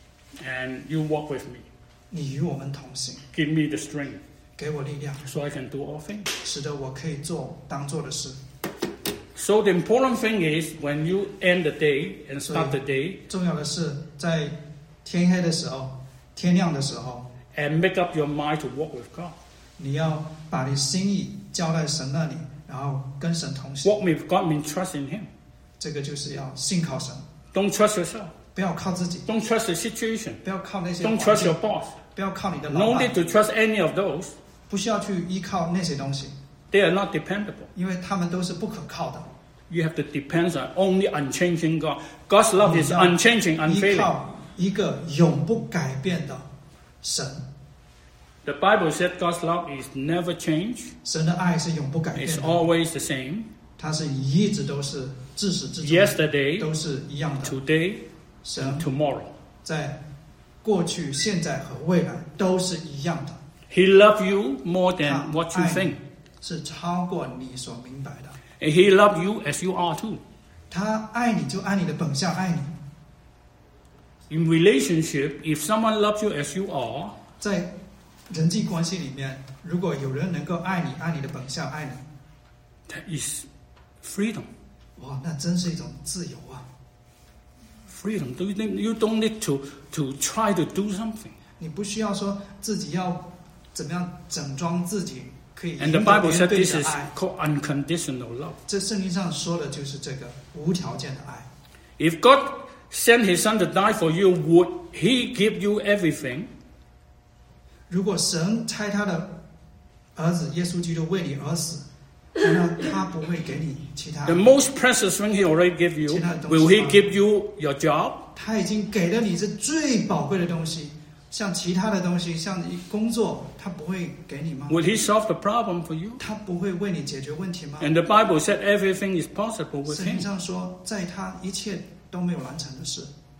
and you walk with me. 你与我们同行， Give me the strength 给我力量， so I can do all things. 使得我可以做当做的事。 So the important thing is when you end the day and start the day 重要的是，在天黑的时候、天亮的时候， and make up your mind to walk with God. 你要把你心意交在神那里，然后跟神同行。 Walk with God means trust in Him. 这个就是要信靠神， Don't trust yourself. 不要靠自己， Don't trust the situation. 不要靠那些 Don't 环 trust 境 your boss. 不要靠你的老 No 板 need，to trust any of those. 不需要去依靠那些东西， They are not dependable. 因为他们都是不可靠的。 You have to depend on only unchanging God. God's love is 你要 unchanging, 依 unfailing. 靠一个永不改变的神， The Bible said God's love is never changed. 神的爱是永不改变 It's 的， always the same. 他是一直都是自始至终 yesterday, 都是一样的。 today, 神 and tomorrow. 在过去、现在和未来都是一样的。 He loves you more 他 than what you 爱 think. 你是超过你所明白的。 And He loves you as you are too. 他爱你就按你的本相爱你。 In relationship, if someone loves you as you are, 在人际关系里面，如果有人能够爱你，按你的本相爱你， that is freedom. 哇，那真是一种自由啊！ Freedom. You don't- you don't need to, to try to do something. 你不需要说自己要怎么样整装自己，可以赢 And 得 the 别 Bible 人 said 对你 this 的 is 爱。 called unconditional love. 这圣经上说的就是这个无条件的爱。 If God sent His Son to die for you, would He give you everything? 如果神差他的儿子耶稣基督为你而死，难道他不会给你其他 The most precious thing He already gave you, will He give you your job? 他已经给了你这最宝贵的东西，像其他的东西，像工作，他不会给你吗？ Will He solve the problem for you? 他不会为你解决问题吗？ And the Bible said everything is possible with 圣经 Him. 上说，在他一切都没有难成的事。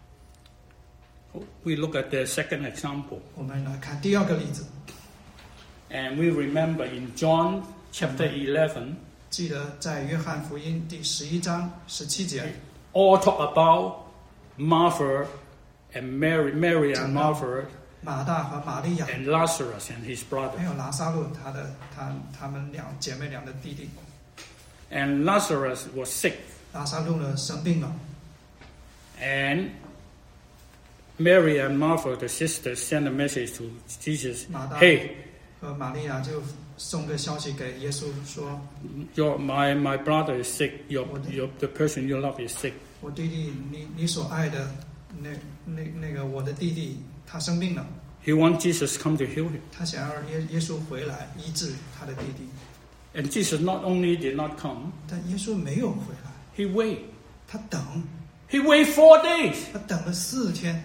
We look at the second example. 我们来看第二个例子， And we remember in John chapter eleven, 记得在约翰福音第十一章十七节， all talk about Martha and Mary, Mary and Martha 马大和玛利亚， and Lazarus and his 还 brother. 有拿撒路他的他他们两姐妹俩的弟弟。 And Lazarus was sick. 拿撒路呢生病了， And Mary and Martha, the sisters, sent a message to Jesus. 马大 Hey, 和玛利亚就送个消息给耶稣说 your, my, my brother is sick. Your, What? your, the person you love is sick.：“ 我弟弟，你你所爱的那那那个我的弟弟他生病了， He wants Jesus to come to heal him. 他想要耶耶稣回来医治他的弟弟。 And Jesus not only did not come, 但耶稣没有回来， He waited. 他等， He waited four days 他等了四天，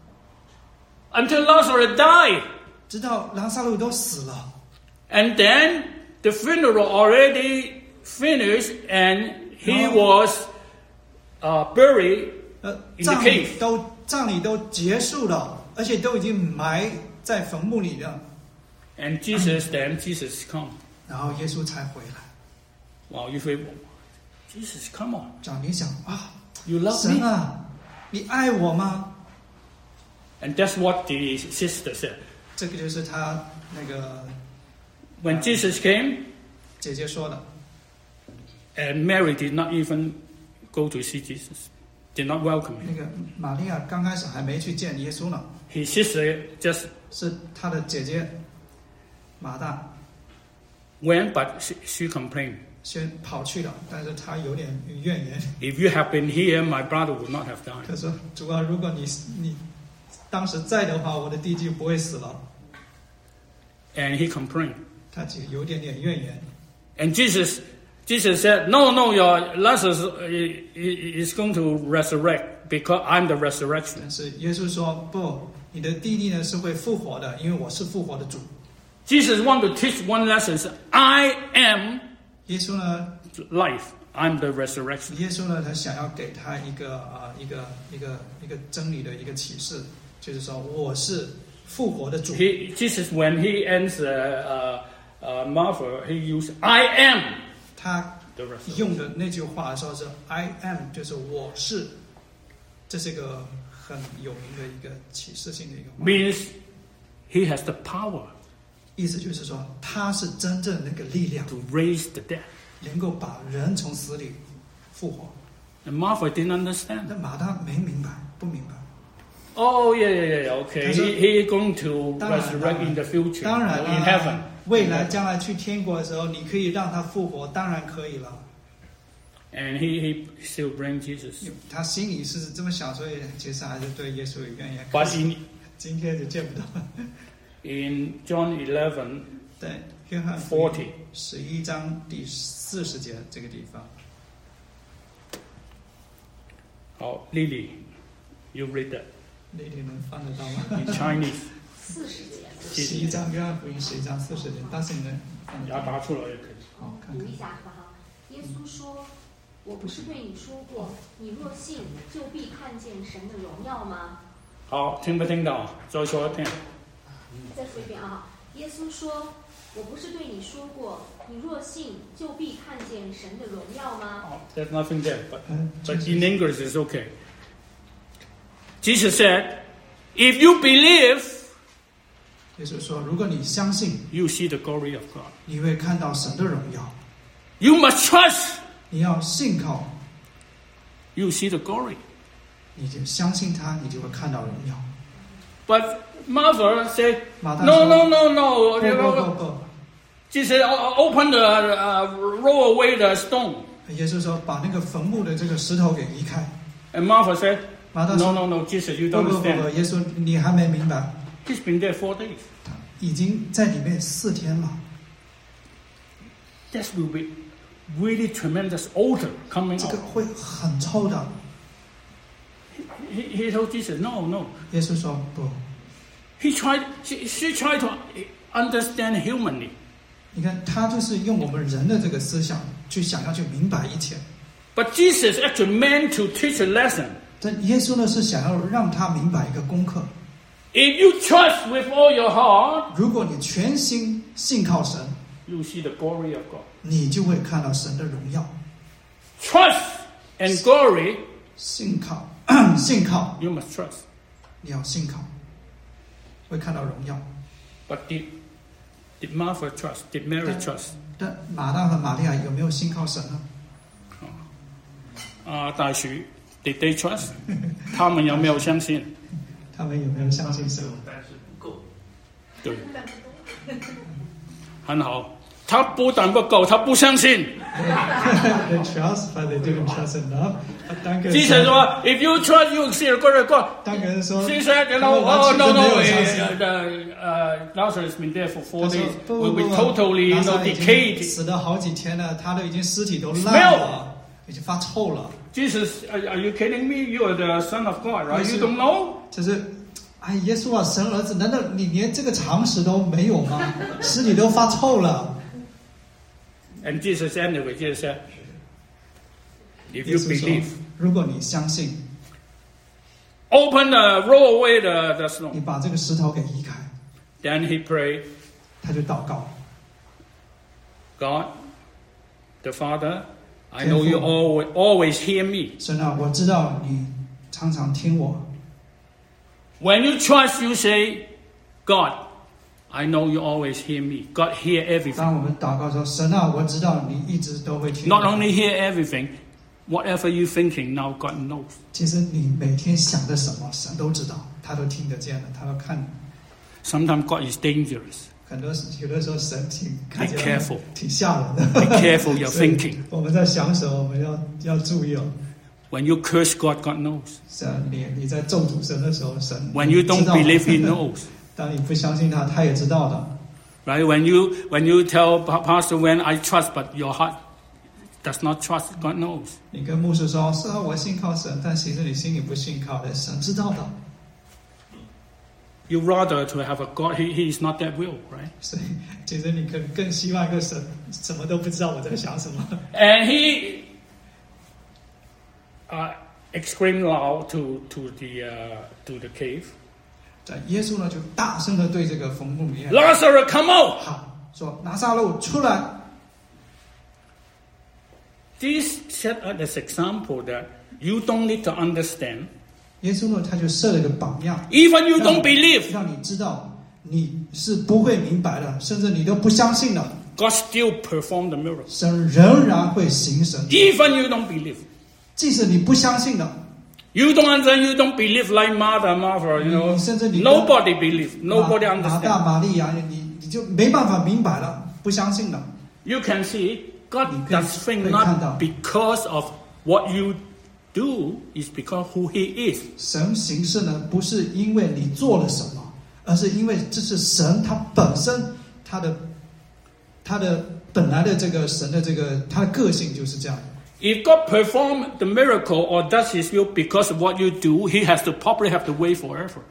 until Lazarus died. 直到拉萨路都死了。 And then the funeral already finished and he No. was uh, buried 呃， in the 葬礼 cave. 都葬礼都结束了，而且都已经埋在坟墓里了。 And Jesus then, Jesus come. 然后耶稣才回来。 Wow, you say, Jesus, come on. 长你想啊， You love 神 me? 啊，你爱我吗？ And that's what the sister said. 这个就是他那个 When Jesus came, 姐姐说的。 and Mary did not even go to see Jesus, did not welcome 那 him. 个玛利亚刚开始还没去见耶稣呢， His sister just 是他的姐姐马大 went, but she, she complained. 先跑去了，但是他有点怨言。 If you have been here, my brother would not have died. 他说：“主啊，如果你你当时在的话，我的弟弟不会死了。 And he complained. ” 他就有点点怨言。 And Jesus, Jesus said, "No, no, your Lazarus is going to resurrect because I'm the resurrection." 但是耶稣说：“不，你的弟弟呢是会复活的，因为我是复活的主。” Jesus want to teach one lesson: I am 耶稣呢， life. I'm the resurrection. 耶稣呢，他想要给他一个啊、呃、一个一个一个真理的一个启示，就是说我是复活的主。 He, Jesus, when he ends uh, uh, uh, Martha, he used "I am 他 the resurrection." 用的那句话说是 "I am"，就是我是，这是一个很有名的一个启示性的一个话。 Means he has the power 意思就是说，他是真正那个力量， to raise the dead. 能够把人从死里复活。 And Martha didn't understand. 但马大没明白，不明白。 Oh yeah, yeah, yeah. Okay, That's he he going to 当然， resurrect in the future 当然 in heaven. 了，未来将来去天国的时候，你可以让他复活，当然可以了。 And he he still bring Jesus. 他心里是这么想，所以其实还是对耶稣有怨言。 But in 今天就见不到。 in John eleven 对，约翰 forty. 十一章第四十节这个地方。 Oh, Lily, you read that 那里能翻得到吗？ in Chinese. 四十节， 十一章约翰福音十一章四十节，但是你能翻得到吗？ 也打出来也可以。 好，看看读一。下是吧？哈。 耶稣说：“我不是对你说过，你若信，就必看见神的荣耀吗？” 好，听不听到？再说一遍。 再说一遍啊！耶稣说：“我不是对你说过，你若信，就必看见神的荣耀吗？” Oh, there's nothing there, but, but in English it's okay. Jesus said, if you believe, 耶稣说，如果你相信， you see the glory of God. 你会看到神的荣耀。 You must trust, 你要信靠， you see the glory. 你就相信他，你就会看到荣耀。 But Martha said, 马大 no, 说 no, no, no. 不 You 不 know, 不不， Jesus said, open the, uh, roll away the stone. 耶稣说把那个坟墓的这个石头给移开。 And Martha said, 马大 no, 说 no, no, Jesus, you 不 don't 不不不， understand. 耶稣你还没明白， He's been there four days. 已经在里面四天了。 That will be really tremendous odor coming 这个 out. 会很臭的。 He, he told Jesus, no, no. 耶稣说不， He tried, she, she tried to understand humanly. 你看他就是用我们人的这个思想去想要去明白一切。 But Jesus actually meant to teach a lesson. 但耶稣呢是想要让他明白一个功课。 If you trust with all your heart, 如果你全心信靠神， you see the glory of God. 你就会看到神的荣耀。 Trust and glory, 信靠，信靠， you must trust. 你要信靠，会看到荣耀。 But did, did Martha trust? Did Mary trust? 但马大和玛利亚有没有信靠神呢？ Uh, 大鼠, did they trust? 他们有没有相信？ 他们有没有相信神？ 但是不够。 对，很好。他不但不够，他不相信。 They trust, but they didn't trust enough. 当个人 Jesus 说 ，If you trust, you see the glory of God. 当个人说 She said, you 他 know, 们完 oh 全 no 都没 no, 有相信。 uh, the uh, Lazarus has been there for four 他说 days. 不 We 不 we 不 totally, you 拉 know, 萨已经 decayed. 死了好几天了，他都已经尸体都烂 Smell 了，已经发臭了。 Jesus, are, are you kidding me? You are the Son of God, right? Yes, You sir. don't know? 就是，哎，耶稣啊，神儿子，难道你连这个常识都没有吗？尸体都发臭了。 And Jesus anyway, Jesus said, if 耶 you 稣说 believe, 如果你相信， open the roll away the, the 你 stone. 把这个石头给移开， Then he prayed, 他就祷告。 God, the Father, I know you always always hear me. 神啊，我知道你常常听我。 When you trust, you say, God, I know you always hear me. God hear everything. 当我们祷告说：“神啊，我知道你一直都会听我。” Not only hear everything, whatever you thinking now, God knows. 其实你每天想的什么，神都知道，他都听得见的，他都看。 Sometimes God is dangerous. 很多时有的时候神挺看起 Be 来 careful. 挺吓人的。 Be careful your 所以 thinking. 我们在想什么，我们要要注意哦。 When you curse God, God knows. 神，你你在咒诅神的时候，神 When you 知 don't 道 believe, He knows. 当你不相信他，他也知道的。 Right? When you when you tell Pa- Pastor, when I trust, but your heart does not trust, God knows. 你跟牧师说：“是啊，我信靠神，但其实你心里不信靠的，神知道的。” You rather to have a God. He, he is not that will, right? 所以，其实你可能更希望一个神什么都不知道我在想什么。 And he uh, exclaimed loud to to the uh, to the cave, 在耶稣呢，就大声的对这个坟墓里面 Lazarus, come out! 喊说：“拿撒路出来！” This set us as example that you don't need to understand. 耶稣呢，他就设了一个榜样， Even you 让 don't believe, 让你知道你是不会明白的，甚至你都不相信的， God still performed the miracle. 神仍然会行神迹。 Even you don't believe. 即使你不相信的， You don't understand, you don't believe like Martha, Martha, you know. 你甚至你 Nobody believes, nobody 马马大 understands. 玛利亚，你你就没办法明白了，不相信的。 You can see God 你可以- does things 可以看到。 not because of what you do, is because who He is. 神行事呢，不是因为你做了什么，而是因为这是神他本身他的他的本来的这个神的这个他的个性就是这样。 If God performs the miracle or does His will because of what you do, He has to probably have to wait forever.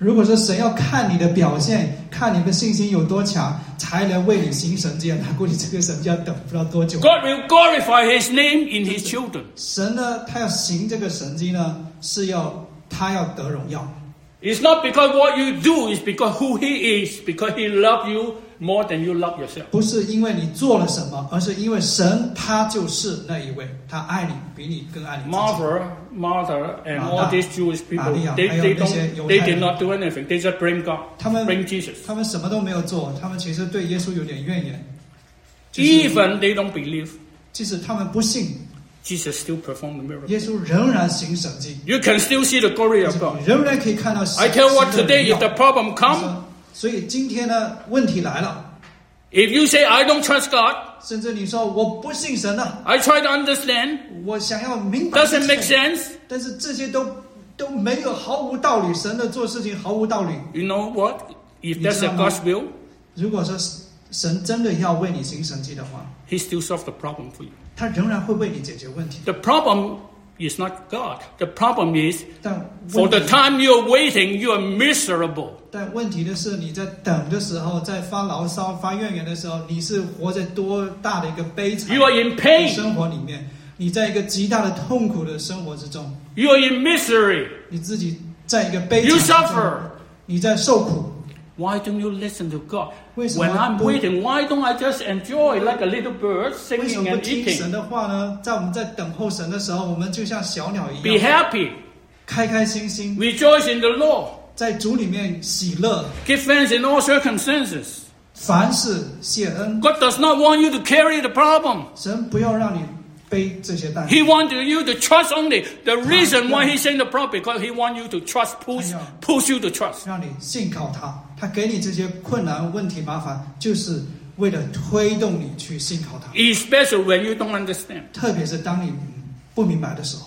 如果说神要看你的表现，看你的信心有多强，才能为你行神迹，那估计这个神就要等不知道多久。 God will glorify His name in His children. 神呢，他要行这个神迹呢，是要他要得荣耀。 It's not because what you do, it's because who He is, because He loves you more than you love yourself. 不是因为你做了什么，而是因为神他就是那一位，他爱你比你更爱你自己。 Martha, Martha, and all these Jewish people, they, 还有 they 那些 don't, 犹 they 太 did 人， not do anything. They just blame God, 他们 blame Jesus. 他们什么都没有做，他们其实对耶稣有点怨言。就是 Even they don't believe, 即使他们不信， Jesus still performed the miracle. 耶稣仍然行神迹， You can still see the glory of God. 你仍然可以看到 I tell you what, 神的 today 荣 if 耀 the problem come, 所以今天呢，问题来了， if you say I don't trust God, 甚至你说我不信神了， I try to understand, 我想要明白这 doesn't make 些， sense. 但是这些都都没有毫无道理，神的做事情毫无道理。 You know what? If that's a God's will, 如果说神真的要为你行神迹的话， He still solves the problem for you. 他仍然会为你解决问题。 The problem is not God. The problem is 但 for 问 the 题 time you're waiting, you are miserable. 但问题的是，你在等的时候，在发牢骚、发怨言的时候，你是活在多大的一个悲惨 You are in 的 pain. 生活里面？你在一个极大的痛苦的生活之中， You are in misery. 你自己在一个悲惨 You 之中 suffer. 你在受苦。 Why don't you listen to God? 为什么 When I'm 不 waiting, why don't I just enjoy like a little bird 为什 singing 么不 and 听神 eating? 的话呢？在我们在等候神的时候，我们就像小鸟一 Be 样， happy. 开开心心， Rejoice in the Lord. 在主里面喜乐， Give thanks in all circumstances. 凡事谢恩。 God does not want you to carry the problem. 神不要让你背这些担子。 He wants you to trust only. The reason why He's saying the problem because He wants you to trust, push, push you to trust. 让你信靠他，他给你这些困难、问题、麻烦，就是为了推动你去信靠他。 Especially when you don't understand. 特别是当你不明白的时候，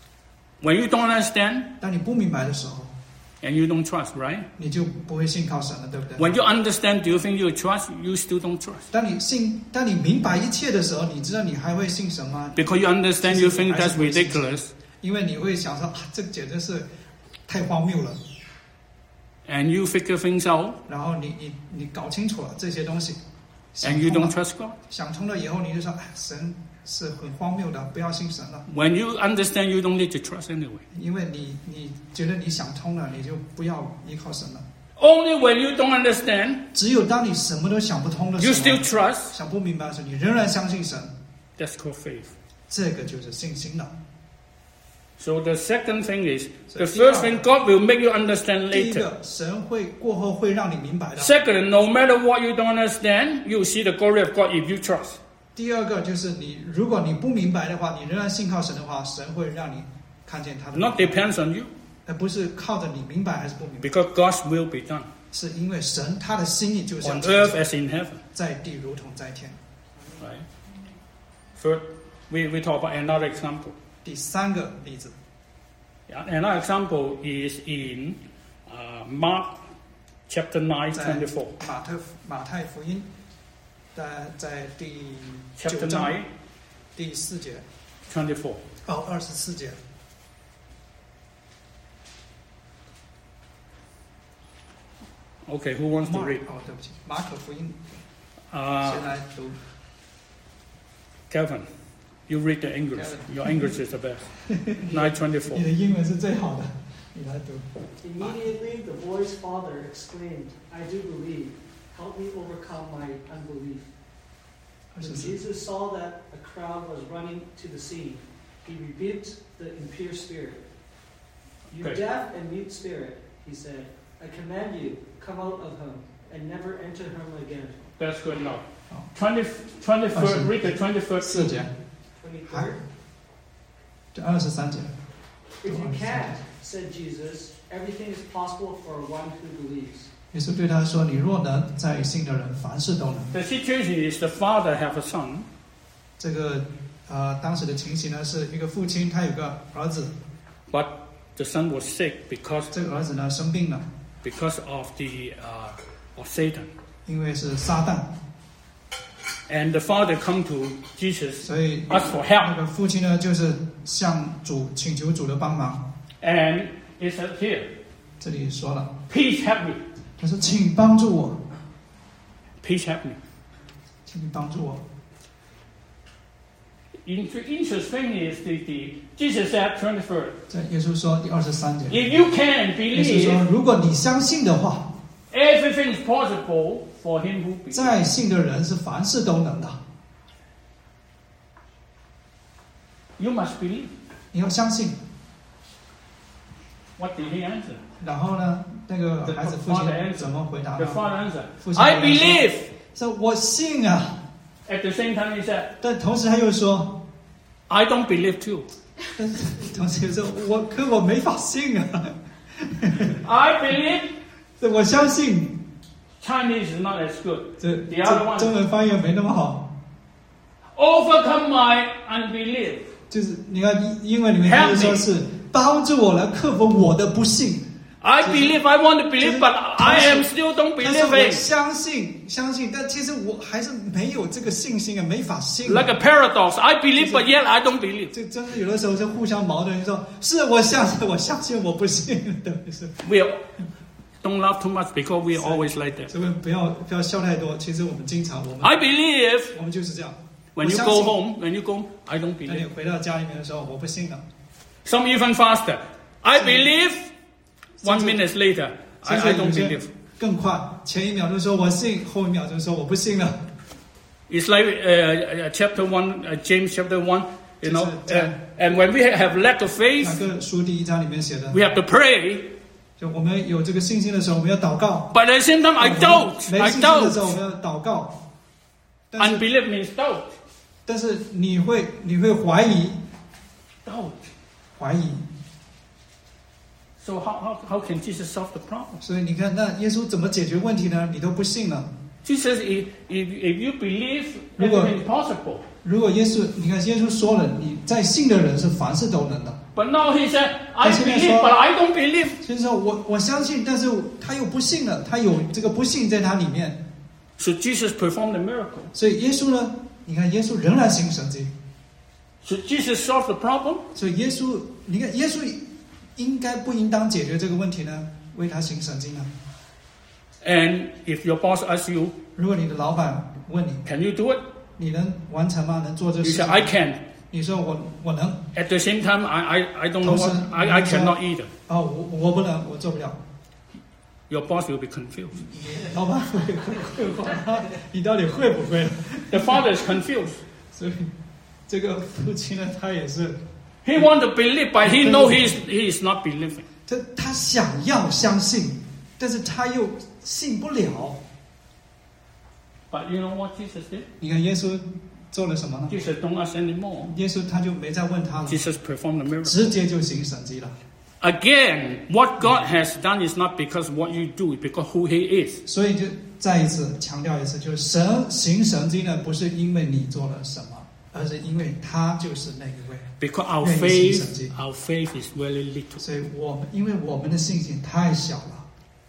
When you don't understand 当你不明白的时候， and you don't trust, right? 你就不会信靠神了，对不对？ When you understand, do you think you trust? You still don't trust. 当你信，当你明白一切的时候，你知道你还会信神吗？ Because you understand, you think that's ridiculous. 因为你会想说，啊，这简直是太荒谬了。 And you figure things out 然后你你你搞清楚了这些东西， and you 想通 don't 了 trust God. 想通了以后，你就说，哎，神是很荒谬的，不要信神了。 When you understand, you don't need to trust anyway. 因为你你觉得你想通了，你就不要依靠神了。 Only when you don't understand, 只有当你什么都想不通的时 you 候， still trust. 想不明白的时候，你仍然相信神， That's called faith. 这个就是信心了。 So the second thing is, the first thing, God will make you understand 第一 later. 个，神会过后会让你明白的。 Second, no matter what you don't understand, you will see the glory of God if you trust. 第二个就是你，如果你不明白的话，你仍然信靠神的话，神会让你看见他的。 Not depends on you, 而不是靠着你明白还是不明白， because God's will be done 是因为神他的心意就像 on earth as in heaven. 在地如同在天。 Right? Third, we, we talk about another example. 第三个例子， Yeah, another example is in uh, Mark chapter nine, 在 twenty-four. 马特马太福音，在在第九 Chapter 章 nine, 第四节 twenty-four. 哦二十四节。 Okay, who wants to 马 read? 哦，对不起，马可福音， Uh, 先来读。 Kevin, you read the English. Kevin. Your English is the best. nine 你 twenty-four. 的英文是最好的，你来读。 Immediately the boy's father exclaimed, I do believe. Help me overcome my unbelief. 二 When 十四。 Jesus saw that a crowd was running to the scene, he rebuked the impure spirit. You Okay. deaf and mute spirit, he said, I command you, come out of him and never enter him again. That's good enough. Oh. twenty, twenty-third, Awesome. read the twenty-third. 四节， twenty-third. 这二十三节。 If you can't, said Jesus, everything is possible for one who believes. 耶稣对他说：“你若能，在信的人凡事都能。” The situation is the father have a son, 这个呃，当时的情形呢，是一个父亲他有个儿子， but the son was sick because 这个儿子呢生病了， because of the uh, of Satan. 因为是撒旦， And the father come to Jesus, 所以 ask for 那 help. 个父亲呢就是向主请求主的帮忙。 And he said, here, 这里说了， Please help me. 他说请帮助我， Please help me. 请你帮助我。 Interesting is the, the Jesus said twenty-third. 在耶稣说第二十三节， If you can 耶稣说 believe, 如果你相信的话， everything is possible for him who believes. 在信的人是凡事都能的。 You must believe. 你要相信。 What did he answer? 然后呢，那个孩子父亲怎么回答 The 呢？ father answered, 父亲 I 回答说 believe. 说我信啊， At the same time, he said, 但同时他又说， I don't believe too. 但是同时又说我可我没法信啊， I believe. 我相信。 Chinese is not as good. 这 The other one. 中文翻译没那么好， Overcome my unbelief. 就是你看英英文里面就是说是帮助我来克服我的不信。 I believe, I want to believe, but I am still don't 但是 believe 我 it. 相信相信，但其实我还是没有这个信心啊，没法信。 Like a paradox. I believe, but yet I don't believe. 这真的有的时候是互相矛盾。你说是我相信，我相信，我不信，对不是？ We don't laugh too much because we are always like that. 所以不要不要笑太多。其实我们经常我们 I believe. 我们就是这样。 When you go home, when you go, I don't 那你 believe. 回到家里面的时候，我不信了。 Some even faster. I believe. One minute later, I, 甚 I 至有 don't 些 believe. 更快，前一秒钟说我信，后一秒钟说我不信了。 It's like uh, uh, chapter one, uh, James chapter one. You know, 就是 uh, and when we have lack of 那 faith, 个书第一章里面写的， we have to pray. 就我们有这个信心的时候，我们要祷告。 But at the same time, I 我们 doubt. 没 I 信心的时候，我 doubt. 们要祷告。但是 Unbelief means doubt. 但是你会你会怀疑 Doubt. 怀疑， So how, how, how can Jesus solve the problem? 所以你看，那耶稣怎么解决问题呢？你都不信了。 Jesus, if, if, if you believe, 如果- everything is possible. 如果耶稣，你看耶稣说了，你在信的人是凡事都能的。 But now he said, I 但现在 believe, 说- but I don't believe. 所以说我我相信，但是他又不信了，他有这个不信在他里面。 So Jesus performed the miracle. 所以耶稣呢，你看耶稣仍然行神迹。 So Jesus solved the problem. 所以耶稣，你看耶稣应该不应当解决这个问题呢？为他行神迹呢？ And if your boss asks you, 如果你的老板问你， can you do it? 你能完成吗？能做这 You 事 say, 情 I 吗？ can. 你说我我能 At the same time, I, I, I don't know 同时， what, I, I 你说- cannot either. 啊、我我不能，我做不了。 Your boss will be confused. 老板会会会他，你到底会不会？ The father is confused. 所以这个父亲呢，他也是， He wants to believe, but he knows he is, he is not believing. 他他想要相信，但是他又信不了。 But you know what Jesus did? 你看耶稣做了什么呢？ Jesus don't ask anymore. 耶稣他就没再问他了， Jesus performed the miracle. 直接就行神迹了。 Again, what God has done is not because what you do, it's because who He is. 所以就再一次强调一次，就是神行神迹呢，不是因为你做了什么，而是因为他就是那一位。 Because our 愿意行神迹。 faith, our faith is very little. 所以我们因为我们的信心太小了，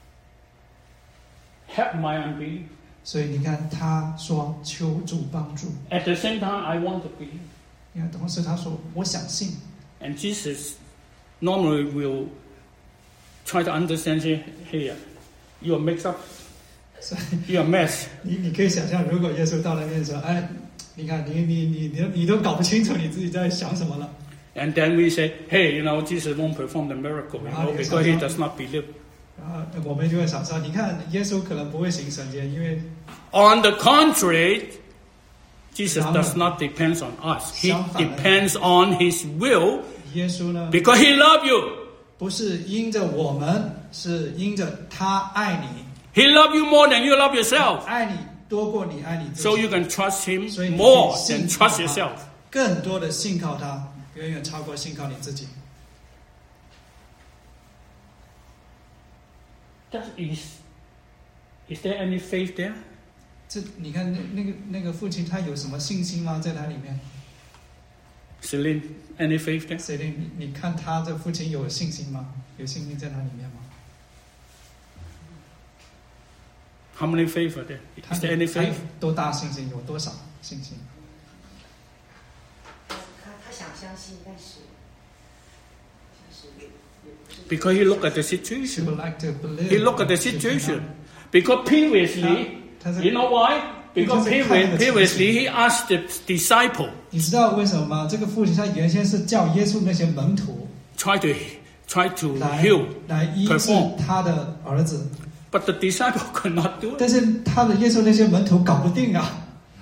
Help my unbelief. 所以你看他说求主帮助。 At the same time, I want to believe. 你看，同时他说我想信。 And Jesus normally will try to understand, say, hey, you are mixed up. 所以 You are a mess. 你你可以想象，如果耶稣到那边说：“哎，你看你你你你你都搞不清楚你自己在想什么了。” And then we say, hey, you know, Jesus won't perform the miracle, you know, because He does not believe. 然后我们就会想说：“你看，耶稣可能不会行神迹，因为 On the contrary, Jesus does not depend on us. He depends on His will 耶稣呢， because He loves you. 不是因着我们，是因着他爱你， He loves you more than you love yourself. 爱你多过你爱你自 So 己， you can trust Him 所以你可以 more 信 than 靠 trust 他 yourself. 更多的信靠他，远远超过信靠你自己。 That is, is there any faith there? 这你看那那个那个父亲他有什么信心吗？在他里面， Celine, any faith there? 谁令你你看他的父亲有信心吗？有信心在他里面吗？ How many faith are there? 他 Is there any 他有 faith? 多大信心？有多少信心？ 他他想相信，但是但是 Because he looked at the She situation. would like to believe. He looked at the situation. Because previously, 他是 you know why? Because 就是看那 previ- 个情形。 previously he asked the disciple, 你知道为什么吗？这个父亲他原先是叫耶稣那些门徒 try to try to 来 heal, 来医治 perform. 他的儿子， but the disciple could not do it. 但是他的耶稣那些门徒搞不定啊，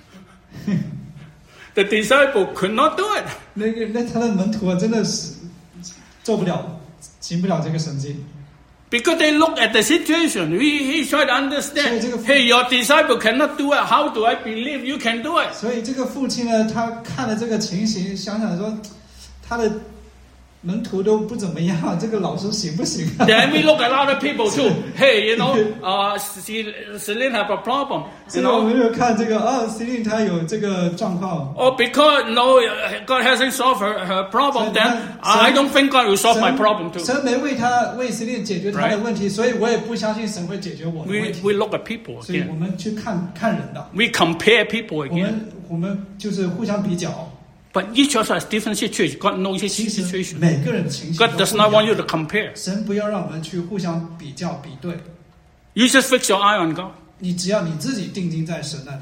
The disciple could not do it. 那个那他的门徒啊，真的是做不了，行不了这个神迹。 Because they look at the situation. We, he tried to 所以 understand. 这个 Hey, your disciple cannot do it. How do I believe you can do it? 所以这个父亲呢，他看了这个情形，想想说，他的门徒都不怎么样，这个老师行不行、啊？ Then we look at other people too. Hey, you know, uh, Celine have a problem. 所 You 以我 know, 们有看这个啊 c e l i n 他有这个状况。 or because no, God hasn't solved her, her problem, then I don't think God will solve my problem too. 神没为他为 c e l i n 解决他的问题，所以我也不相信神会解决我的 We 问题。 we look at people 所以我 again. 们去看看人的， We compare people 我 again. 们我们就是互相比较。 But each of us has different situation. God knows his 其实 situation. 每个人情形 God 都 does 不一 not want you 样。 to compare. 神不要让我们去互相比较比对， You just fix your eye on God. 你只要你自己定睛在神那里。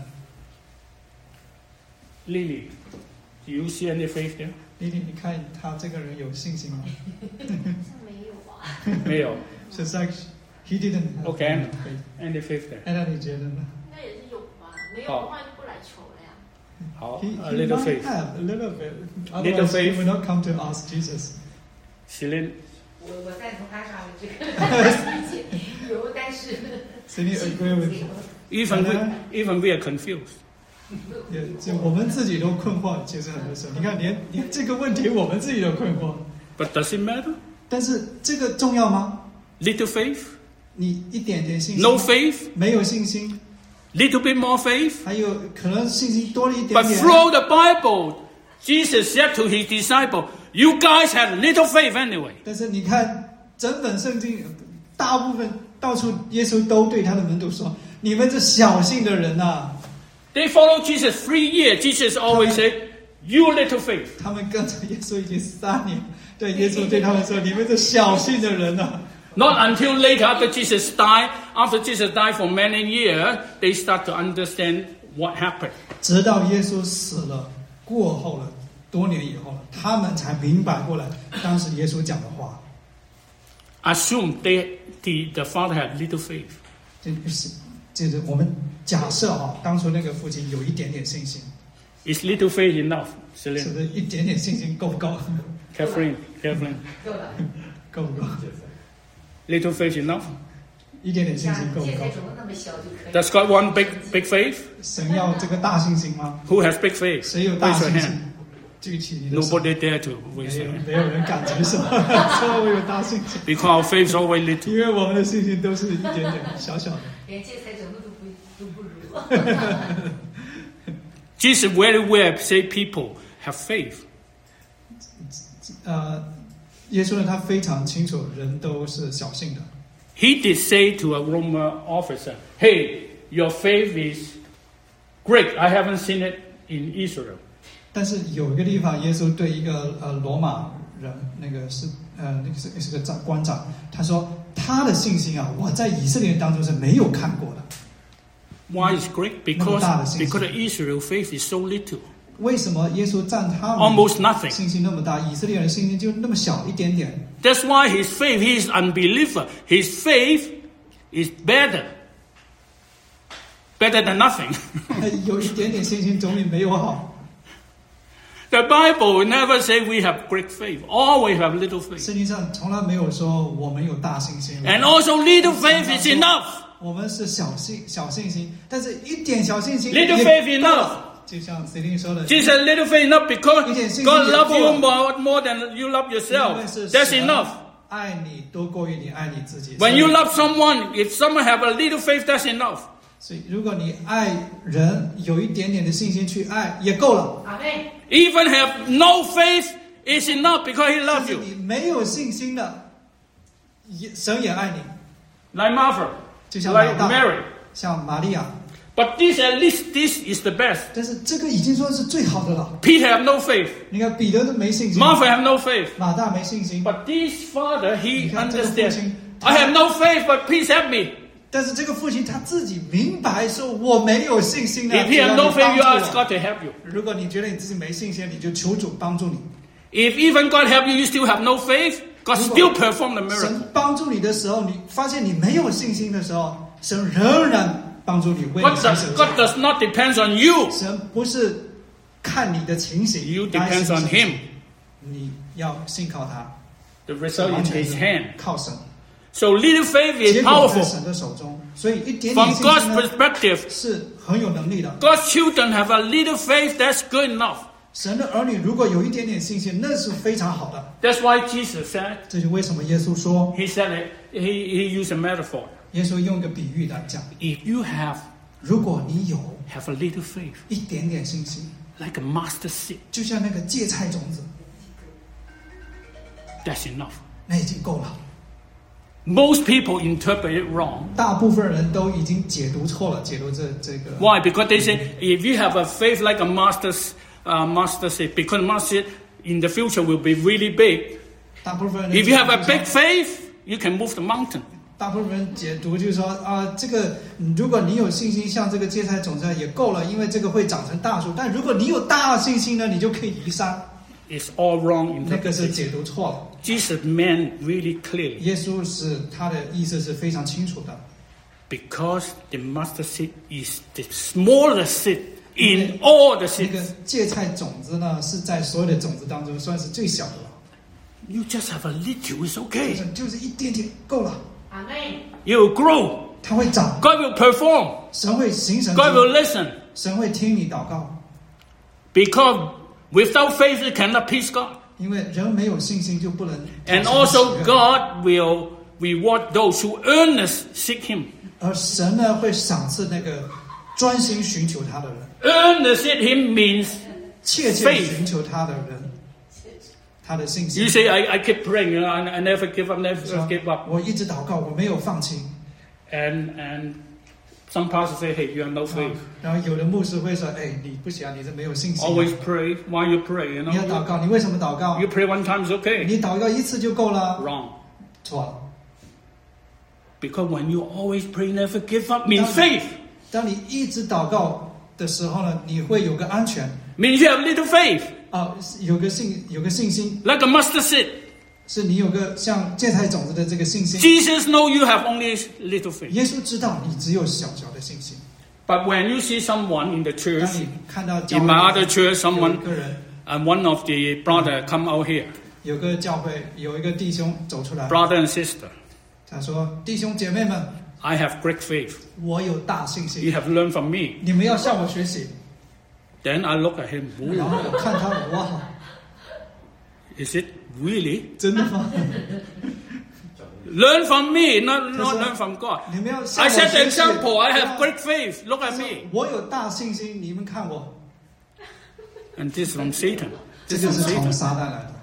Lily, do you see any faith there? 丽丽，你看他这个人有信心吗？ 没有啊。 没有。 She's like he didn't. have Okay. any faith. Any faith there? 哎，那你觉得呢？ 应该也是有吧，没有的话就不来求了呀。 好 He, a he little might faith. have a little bit. Little Otherwise, faith. he will not come to ask Jesus. Celine, 我我赞同他上的这个理解，有但是 Celine agree with you. even we, even we are confused. 也就我们自己都困惑，其实很多时候，你看连连这个问题我们自己都困惑。 But does it matter? 但是这个重要吗？ Little faith? 你一点点信心 No faith? 没有信心， Little bit more faith? 还有可能信心多了一点 But 点。 through the Bible, Jesus said to his disciple, you guys have little faith anyway. 但是你看整本圣经，大部分到处耶稣都对他的门徒说：“你们这小信的人啊！” They followed Jesus three years. Jesus always said, you little faith. 他们跟着耶稣已经三年，对耶稣对他们说：“你们这小信的人啊！” Not until later, after Jesus died, after Jesus died for many years, they start to understand what happened. 直到耶稣死了过后了，多年以后了，他们才明白过来当时耶稣讲的话。 Assume they, the, the father had little faith. 这就是就是我们假设啊，当初那个父亲有一点点信心， Is little faith enough, 是 Celine? 不是一点点信心够不够？ Catherine, Catherine. 够了。 够不够？ Little faith enough? 一点点信像心够不够芥菜？种子那么小就可以。 Does God want big, big faith? 神要这个大信心吗？ Who has big faith? 谁有大 Raise your 信心 hand.？ 举起你的手。 Nobody dare to 没 raise 有 their hand. 没有人敢举手，说我有大信心， Because our faith is always little. 因为我们的信心都是一点点小小的。 连芥菜种子都不都不如。 Jesus very well say people have faith. 呃，耶稣呢，他非常清楚，人都是小信的。 He did say to a Roman officer, hey, your faith is great. I haven't seen it in Israel. 但是有一个地方，耶稣对一个呃罗马人，那个是呃那个是是个长官长，他说他的信心啊，我在以色列人当中是没有看过的。 Why is great? Because, because the Israel faith is so little. 为什么耶稣占他们 Almost nothing. 信心那么大，以色列人信心就那么小一点点？ That's why his faith, he is unbeliever. His faith is better. Better than nothing. 有一点点信心总比没有好。 The Bible never say we have great faith. Always have little faith. 圣经上从来没有说我们有大信心。 And also little faith is enough. 我们是小信小信心，但是一点小信心 Little 也 faith 够 enough. 了。就像 Celine 说的 Jesus said little faith enough because 一点信心 God 也 loves 够 you 了。 more, more than you love 因为 yourself. 是 That's 神 enough. 爱你多过于你爱你自己。 When 所以 you love someone, if someone have a little faith, that's enough. 所以如果你爱人有一点点的信心去爱也够了。 阿妹， Even have no faith is enough because He 但 loves 是 you. 你没有信心的，也神也爱你， Like Martha, 就像马 like 大， Mary. 像玛利亚。 But this, at least this is the best. 但是这个已经说是最好的了。 Peter have no faith. 你看彼得都没信心， Martha have no faith. 马大没信心， But this father, he 你看这个父亲， understands. I have no faith, but please help me. 但是这个父亲他自己明白说我没有信心的。 If you have no faith, you ask God to help you. 如果你觉得你自己没信心，你就求主帮助你。 If even God help you, you still have no faith, God still perform the miracle. 神帮助你的时候，你发现你没有信心的时候，神仍然帮助你，为你 God 行 does, 神 God does not depend on you. 神不是看你的情形 You 来行 depends 神 on Him. 你要信靠他， The result 完 in 全 His 是 hand. 靠神， So little faith 结 is 果在 powerful. 神的手中，所以一点点 From 信 God's 心呢 perspective, 是很有能力的。 God's children have a little faith, that's good enough. 神的儿女如果有一点点信心，那是非常好的。 That's why Jesus said, 这就为什么耶稣说， He said it, he, he used a metaphor. 耶稣用一个比喻来讲， If you have, 如果你有 have a little faith, 一点点信心， like a mustard seed, 就像那个芥菜种子， that's enough. 那已经够了。 Most people interpret it wrong. 大部分人都已经解读错了，解读这这个。 Why? Because they say, if you have a faith like a mustard, uh, mustard seed, because mustard in the future will be really big. 大部分人 If you have a big faith, you can move the mountain. 大部分人解读就是说啊，这个如果你有信心，像这个芥菜种子也够了，因为这个会长成大树。但如果你有大信心呢，你就可以移山。 It's all wrong 那个是 interpretation. 解读错了。 Jesus meant really clearly. 耶稣是他的意思是非常清楚的， Because the mustard seed is the smallest seed in all the 那个 seeds. 芥菜种子呢是在所有的种子当中算是最小的了， You just have a little, it's okay. 就是一点点够了。 阿妹， You will grow. 它会长， God will perform. 神会行神 God will 迹， listen. 神会听你祷告。 Because without faith, you cannot please God. 因为人没有信心就不能。 And also, God will reward those who earnestly seek Him. 而神呢会赏赐那个专心寻求他的人， Earnestly seek Him means 切切 Faith 寻求他的人，他的信心 you。say, I, I keep praying, you know, I, I never give up, never 说 give up. 我一直祷告，我没有放弃。 And and some pastors say, hey, you have no faith. 然后有的牧师会说：“哎，你不行啊，你是没有信心啊。 Always pray. Why you pray? You 你要祷 know, 告，你为什么祷告 you？ pray one time is okay. 你祷告一次就够了。 Wrong. 错了。 Because when you always pray, never give up, means faith. 当你一直祷告的时候呢，你会有个安全 Means you have little faith, 啊，有个信，有个信心， like a mustard seed. 是你有个像芥菜种子的这个信心。 Jesus know you have only little faith. 耶稣知道你只有小小的信心。 But when you see someone in the 当 church, 你看到教 in 会 my other church, 有 someone 一个人， and one of the brother come out here, 有个教会有一个弟兄走出来， brother and sister, 他说：“弟兄姐妹们， I have great faith. 我有大信 You 心， have learned from me. 你们要向我学习。 Then I look at him. ” 然后 Ooh, 我看他，哇， is it really? 真的吗？ Learn from me, not, not Yes, learn from God. 你们要向 I 我 set the 学习。 example. I have great faith. Look 他 at 说 me. 我有大信心，你们看我， And this is from Satan. 这 This 就 is 是 from 从 Satan. 撒旦来的。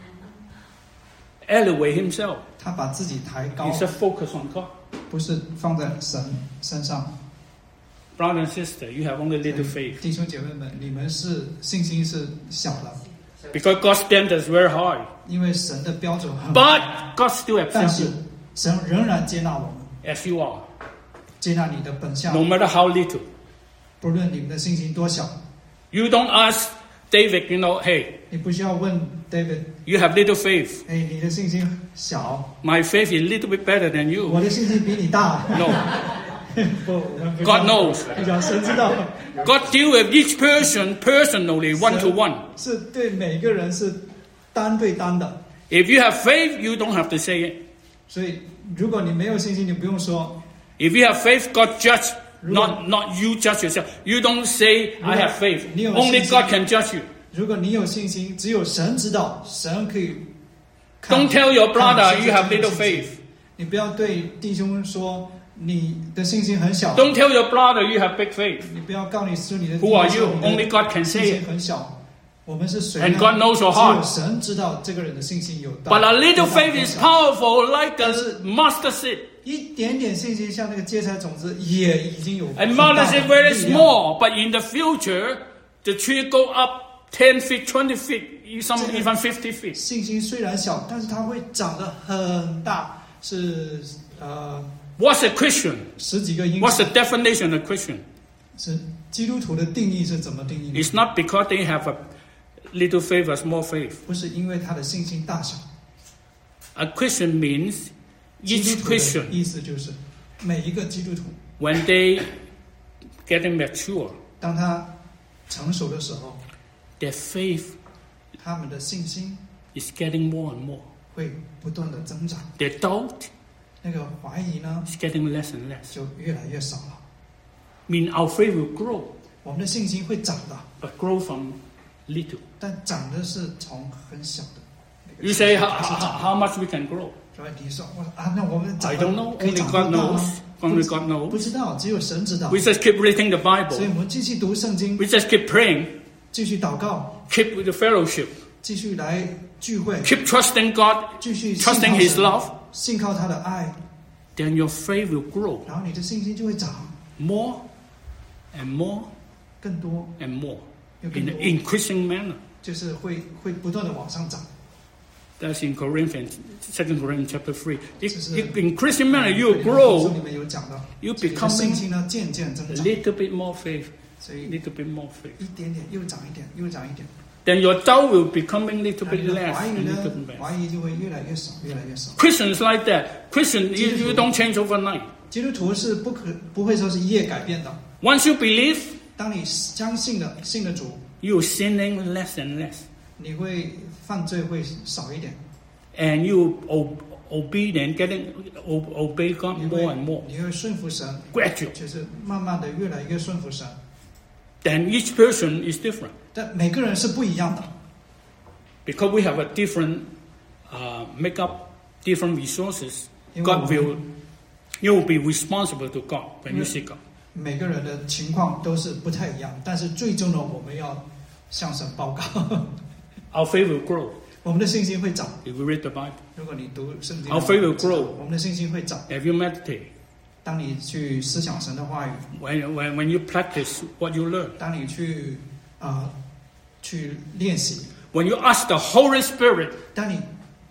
Elevate himself. 他把自己抬高 He's，a focus on God. 不是放在神身上。 Brother and sister, you have only little faith. 弟兄姐妹们，你们是信心是小的， Because God's standard is very high. 因为神的标准很高， But God still 但 accepts 是 you 神仍然接纳我们， as you are. 接纳你的本相 No，matter how little. 不论你们的信心多小， You don't ask David, you know, hey, 你不需要问 David， you have little faith. 哎，你的信心小， My faith is a little bit better than 我 you. 的信心比你大。 No. 不，我们不 God knows. 不讲神知道， God deal with each person personally, one to one. 是对每个人是单对单的。 If you have faith, you don't have to say it. 所以，如果你没有信心，你不用说。 If you have faith, God judge, not not you judge yourself. You don't say, I have faith. Only God can judge you. 如果你有信心，只有神知道，神可以看。 Don't tell your 看 brother 你 you 是 have 真的 little 信心 faith. 你不要对弟兄说你的信心很小。 Don't tell your brother you have big faith. 你不要告你说你的 Who are 弟 you? 兄你的 Only God can 信 say 心 it. 很小。我们是谁呢？ And God knows your 只 heart. 有神知道这个人的信心有大。 But a little 有大 faith 多 is 小 powerful like a mustard seed. 一点点信心，像那个芥菜种子，也已经有 And 很大 mustard 的 seed very 力量。 small, but in the future, the tree go up ten feet, twenty feet, some 这个 even fifty feet. 信心虽然小，但是它会长得很大，是呃 What's a Christian? 十几个英 What's 尺。 the definition of Christian? 是基督徒的定义是怎么定义的？ It's not because they have a little faith or small faith. 不是因为他的信心大小。 A Christian means 基 each 督徒的 Christian, 意思就是每一个基督徒， when they getting mature, 当他成熟的时候， their faith 他们的信心 is getting more and more. 会不断的增长， Their doubt 那个怀疑呢 is getting less and less. 就越来越少了。 Mean our faith will grow, 我们的信心会长的， but grow from little. 但长的是从很小的那个 You 信 say 心 how, 开始 how, 长。 how much we can grow? 所以你说我啊，那我们长 I 得 don't know. 可以 Only 长 God 多大 knows. 吗？ Only God 不 knows. 知道，只有神知道 We。just keep reading the 所以 Bible. 我们继续读圣经， We just keep praying. 继续祷告， Keep with the fellowship. 继续来聚会， Keep trusting God, 继续信靠 trusting His 神 love. 信靠他的爱， Then your faith will grow 然后你的信心就会长 more and more 更多， and more 又更 in 多 an，increasing manner. 就是会会不断的往上涨。 That's in Corinthians, Second Corinthians chapter three. If, 这是 if increasing manner you 这里 grow, 面有讲到， you 你的信 becoming 心呢渐渐增 a 长， little bit more faith, 所以 little bit more faith. 一点点又长一点，又长一点。 Then your doubt will becoming little 那 bit 你的 less 怀疑 and 呢 little bit，less. 怀疑就会越来越少，越来越少。 Christians like that. Christian, you, 基督徒 you don't change overnight. 基督徒是不可不会说是一夜改变的。 Once you believe, 当你相信了信了主， you're sinning less and less. 你会犯罪会少一点， And you o- obedient, getting o- obey God 你会 more and more. 你会顺服神， Gradual. 就是慢慢的越来越顺服神。 Then each person is different. 但每个人是不一样的， Because we have a different uh, makeup, different resources. 因为我 God 们 will, you will be responsible to God when you seek God. 每个人的情况都是不太一样，但是最终呢，我们要向神报告， Our faith will grow 我们的信心会长。 if we read the Bible. 如果你读圣经 Our faith will grow 我们的信心会长。 If you meditate, 当你去思想神的话语， when, when, when you practice what you learn, 当你去啊、呃去练习， when you ask the Holy Spirit 当你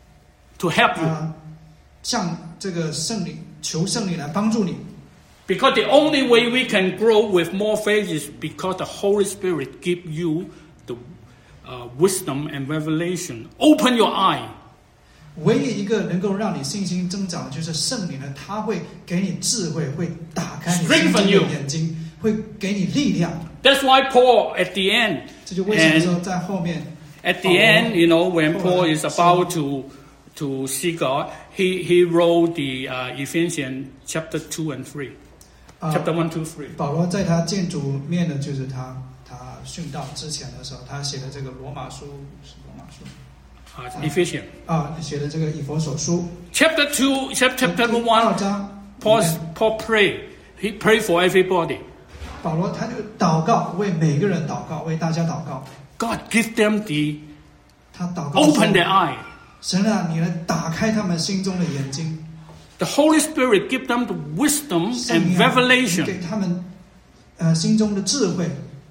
to help 啊、 you, 呃向这个圣灵求圣灵来帮助你， because the only way we can grow with more faith is because the Holy Spirit give you the uh, wisdom and revelation. Open your eye. 唯一一个能够让你信心增长的就是圣灵呢，他会给你智慧，会打开你心中的眼睛，会给你力量。 That's why Paul at the end, 这就为什么 and 说在后面 at the end, you know, when Paul is about to to see God, he he wrote the uh, Ephesians chapter two and three, 啊、 chapter one, two, three. 保罗在他见主面的，就是他他殉道之前的时候，他写的这个罗马书是罗马书 Uh, Ephesians 啊，写的这个以弗所书 chapter two, chapter chapter 第二 one. 章， Paul Paul prayed. He prayed for everybody. 保罗他就祷告，为每个人祷告，为大家祷告。 God give them the 他祷告 open 说 their eye. 神啊，你来打开他们心中的眼睛， The Holy Spirit give them the wisdom 圣 and 灵啊你 revelation 给他们呃心中的智慧，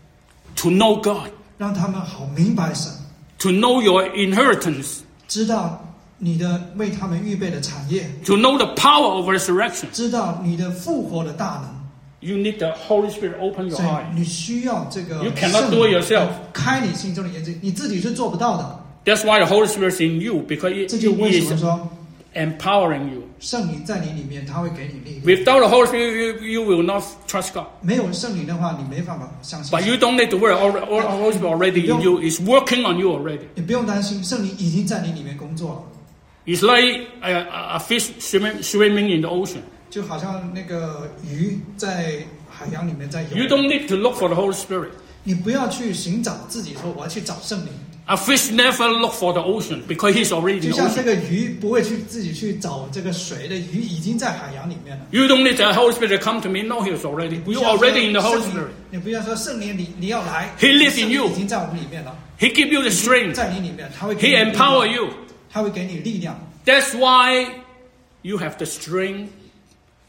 to know God, 让他们好明白神， to know your inheritance, 知道你的为他们预备的产业， to know the power of resurrection. 知道你的复活的大能。 You need the Holy Spirit open your 所以 eye. 你需要这个 You cannot 圣 do it 灵 yourself. 开你心中的眼睛，你自己是做不到的。 That's why the Holy Spirit is in you, because it, 这就 it 为什么 is 说 empowering you. 圣灵在你里面，他会给你力量。 Without the Holy Spirit, you, you will not trust God. 没有圣灵的话，你没办法相信 But 神。 you don't need to worry. All, all, the Holy Spirit already in you is working on you already. 你不用担心，圣灵已经在你里面工作了， It's like a, a, a fish swimming, swimming in the ocean. 就好像那个鱼在海洋里面在游。 You don't need to look for the Holy Spirit. 你不要去寻找自己说我要去找圣灵， A fish never look for the ocean because he's already in 就 the 像这 ocean. 个鱼不会去自己去找这个水的鱼，已经在海洋里面了。 You don't need the Holy Spirit to come to me. No, he's already. 不 You're 要说 already in the Holy 圣灵 Spirit. 你不要说圣灵你你要来 He lives in 圣灵 you. 已经在我们里面了， He give you the strength. 在你里面，他会给 He 你力量 empower you. 他会给你力量。 That's why you have the strength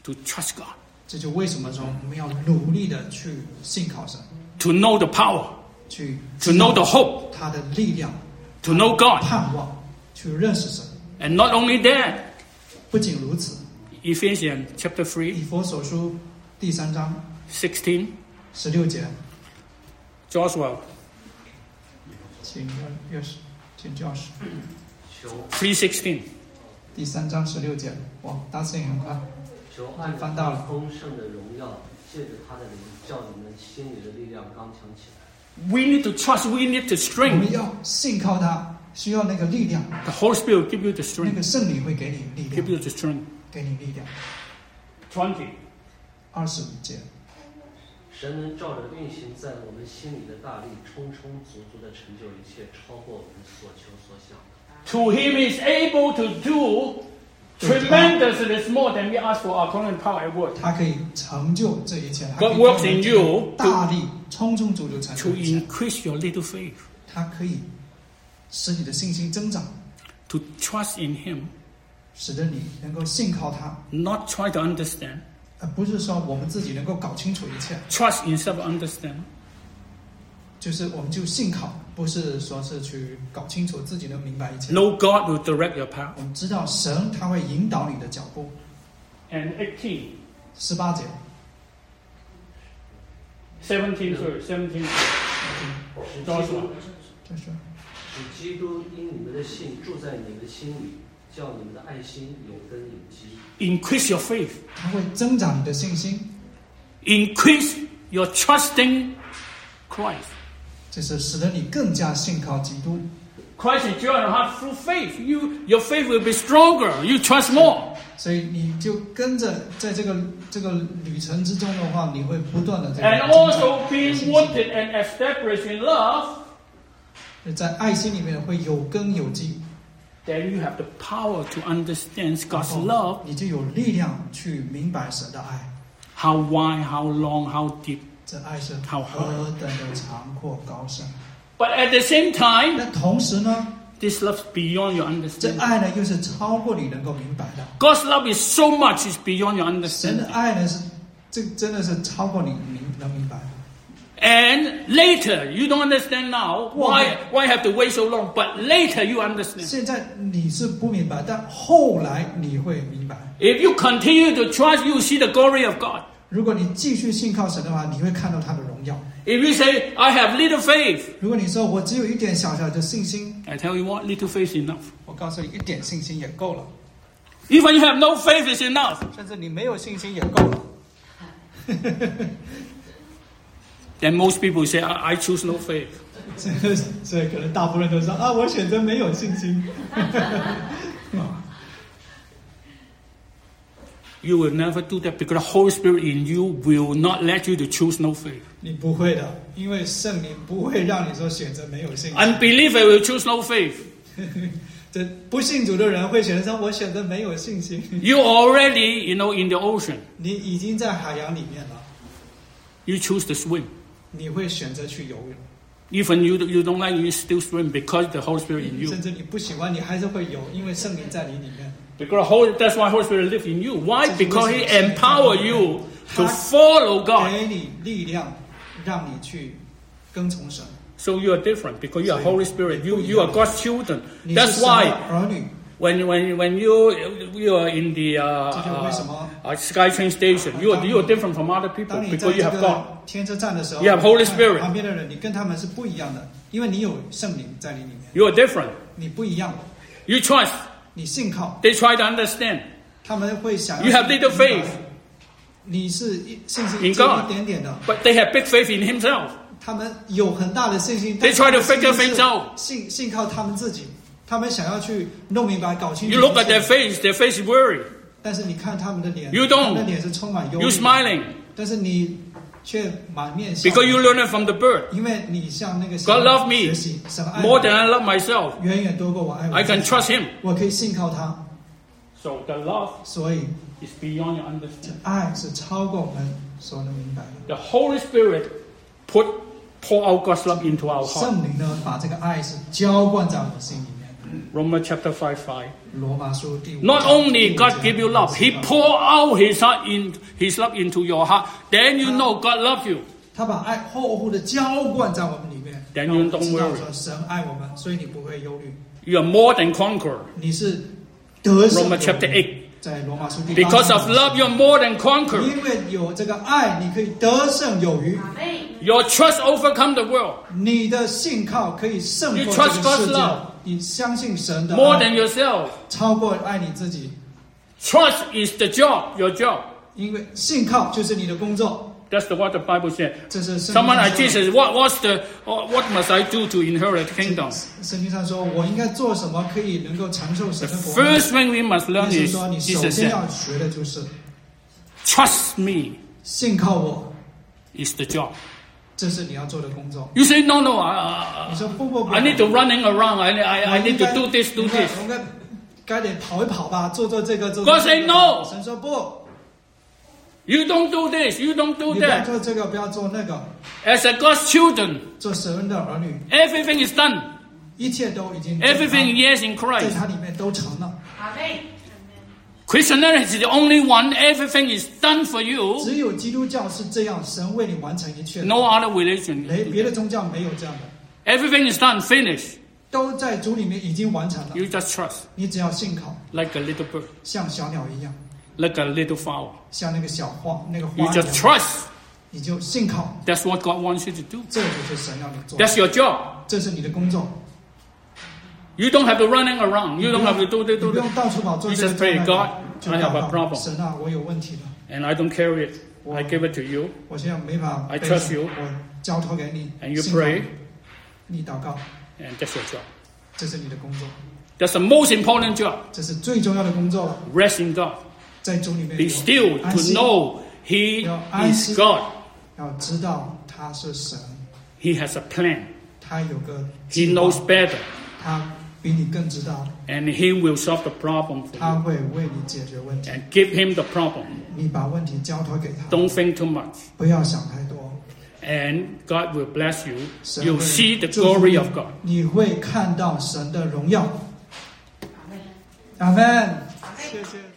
to trust God, 这就为什么说我们要努力的去信靠神， to know the power, 去 to know the hope, 他的力量， to know God. 盼望，去认识神。 And not only that, 不仅如此， Ephesians chapter 以 three, 弗所书第三章 sixteen, 十六节， Joshua 请要是请教师 three sixteen. 第三章十六节，哇，大声很快。 求按着他丰盛的荣耀，借着他的灵，叫你们心里的力量刚强起来。 We need to trust, we need to 我们 strength. 要信靠他，需要那个力量， The Holy Spirit will give you the 那 strength. 个圣灵会给你力 Give 量， you the strength. 给你力量。 twenty. 二十五节， 神能照着运行在我们心里的大力，充充足足的成就一切，超过我们所求所想。 To him is able to do tremendously more than we ask for our current power at work. 他可以成就这一切，他 God 可以 works 给我们 in 这 you 个大力充充足足成 To 就一切。 increase your little faith. 他可以使你的信心增长， To trust in him. 使得你能够信靠他， Not try to understand. 而不是说我们自己能够搞清楚一切， Trust instead of understand. 就是我们就信靠，不是说是去搞清楚自己能明白一切。 Know God will direct your path. 我们知道神他会引导你的脚步。 And eighteen. 十八节， seventeen, sorry, seventeen. 使基督， 这是使基督因你们的信住在你们的心里，叫你们的爱心有根有基。 Increase your faith. 他会增长你的信心， Increase your trusting Christ. 这是使得你更加信靠基督。 Christ is your heart through faith. You, your faith will be stronger. You trust more. 所以你就跟着在这个这个旅程之中的话，你会不断的这个 And 增长 also 你的 being 信心 rooted and established in love, 在爱心里面会有根有基， then you have the power to understand 然 God's 后 love. 你就有力量去明白神的爱。 How wide, how long, how deep. 这爱是好何等的长阔高深。 But at the same time, 那同时呢， this love is beyond your 这 understanding. 爱呢又是超过你能够明白的。 God's love is so much, it's beyond your 神的 understanding. 爱呢是，这真的是超过你明能明白的。 And later, you don't understand now. Why, why have to wait so long? But later you understand. 现在你是不明白，但后来你会明白。 If you continue to trust, you see the glory of God. 如果你继续信靠神的话，你会看到他的荣耀。 If you say, I have little faith, 如果你说我只有一点小小的信心， I tell you what, little faith is enough. 我告诉你，一点信心也够了。 Even you have no faith, is enough. 甚至你没有信心也够了。 Then most people say, I, I choose no faith. 所以可能大部分人都说啊，我选择没有信心。 You will never do that because the Holy Spirit in you will not let you to choose no faith. 你不会的，因为圣灵不会让你说选择没有信心。 Unbeliever will choose no faith. 这不信主的人会选择说，我选择没有信心。 You already, you know, in the ocean. 你已经在海洋里面了， You choose to swim. 你会选择去游泳。 Even you you don't like, you still swim because the Holy Spirit in you. 甚至你不喜欢，你还是会游，因为圣灵在你里面。 Because Holy, that's why Holy Spirit lives in you. Why? Because He empower you to follow God. 给你力量，让你去跟从神。 So you are different because you are Holy Spirit. You you are God's children. 你是 That's 神的 why 儿女。 when when when you you are in the uh, 这就是为什么 uh, uh, SkyTrain station, you are you are different from other people 当你在 because you 这 have 个 God. 天车站的时候， You have Holy Spirit. 旁边的人，你跟他们是不一样的，因为你有圣灵在你里面， You are different. 你不一样， You trust. 你信靠， They try to understand. 他们会想要 You have little faith. 你是一信心 In 只有 God. 一点点的， But they have big faith in Himself. 他们有很大的信心。 They try to figure things out. 信信靠他们自己，他们想要去弄明白、搞清楚。 You look at their face. Their face is worried. 但是你看他们的脸 You don't. 他们的脸是充满忧 You 虑， smiling 但是你却满面笑 because you learn it from the bird. 因为你向那个 God love me 学习，神爱 more 我 than I love myself. 远远多过我爱我 I 自己 can trust Him. 我可以信靠他， So the love 所以 is beyond your understanding. 爱是超过我们所能明白的。 The Holy Spirit put pour out God's love into our heart. 圣灵呢，把这个爱是浇灌在我们心里面的。 Romans chapter five five. 罗马书第五 Not 章 only 第五 God 节 give you love, He pour out His heart in His love into your heart. Then you know God love you. 他把爱厚厚的浇灌在我们里面， Then 让 you 我们 don't 知道 worry. 说神爱我们，所以你不会忧虑， You are more than conqueror. 你是得胜的 Romans chapter 人。 eight. 在罗马书第八 Because 章 of love, you're more than conqueror. 因为有这个爱，你可以得胜有余。 阿妹， Your trust overcome the world 你的信靠可以胜 You 过 trust 这个世 God's 界 love.， 你相信神的 more 爱 than yourself. 超过爱你自己， Trust is the job, your job. 因为信靠就是你的工作。 That's the, what the Bible said. 这是圣经 Someone 上 like 说的 Jesus, what, what's the, what must I do to inherit the kingdom? 圣经上说，我应该做什么可以能够承受 The 神的国呢？ first thing we must learn 耶稣 is, 说，你首 Jesus 先 said, 要学的就是 trust me 信靠我， is the job. 这是你要做的工作。 You say, no, no, I, 你 I, 说不不不 I need to running around. I, I, I 我 need 应 to 该 do this, do 应该 this. 我应该该得跑一跑吧，做做这个，做 God 做 say 这个 no 神说不， You don't do this, you don't do 你不要 that. 做这个，不要做那个。 As a God's children, 做神的儿女， everything is done. 一切都已经 Everything, 在 yes, in 他 Christ. 在他里面都成了。 阿妹， Christianity is the only one. Everything is done for you. 只有基督教是这样，神为你完成一切。 No other religion. 没别的宗教没有这样的， Everything is done, finished. 都在主里面已经完成了。 You just trust, 你只要信靠， like a little bird, 像小鸟一样， like a little flower. 像那个小花那个 You 花一 just 样， trust. 你就信靠。 That's what God wants you to do. 这就是神要你做， That's your job. 这是你的工作。 You don't have to running around. You don't have to do 你 this, do 不用 that. 到处跑，做 You 这个 just 做 pray, 那 God, 个，就 I have a 祷告 problem. 神啊，我有问题了， And I don't carry it. I give it to you. 我现在没法 I 背 trust 上 you. 我交托给你。 And you 信靠 pray. 你祷告， And that's your job. 这是你的工作， That's the most important job. 这是最重要的工作了。 Rest in God. 在主里面 Be 有 still 安 to 息， know He 要安 is 息， God. 要知道他是神， He has a plan. 他有个 He 计划 knows better. 他比你更知道， And He will solve the problem for 他 you. 会为你解决问题。 And give Him the problem. 你把问题交托给他， Don't think too much. 不要想太多。 And God will bless you. 神 You'll 会 see the 祝福 glory 你 of God. 你会看到神的荣耀。 阿妹， 阿门。 阿妹。 谢谢。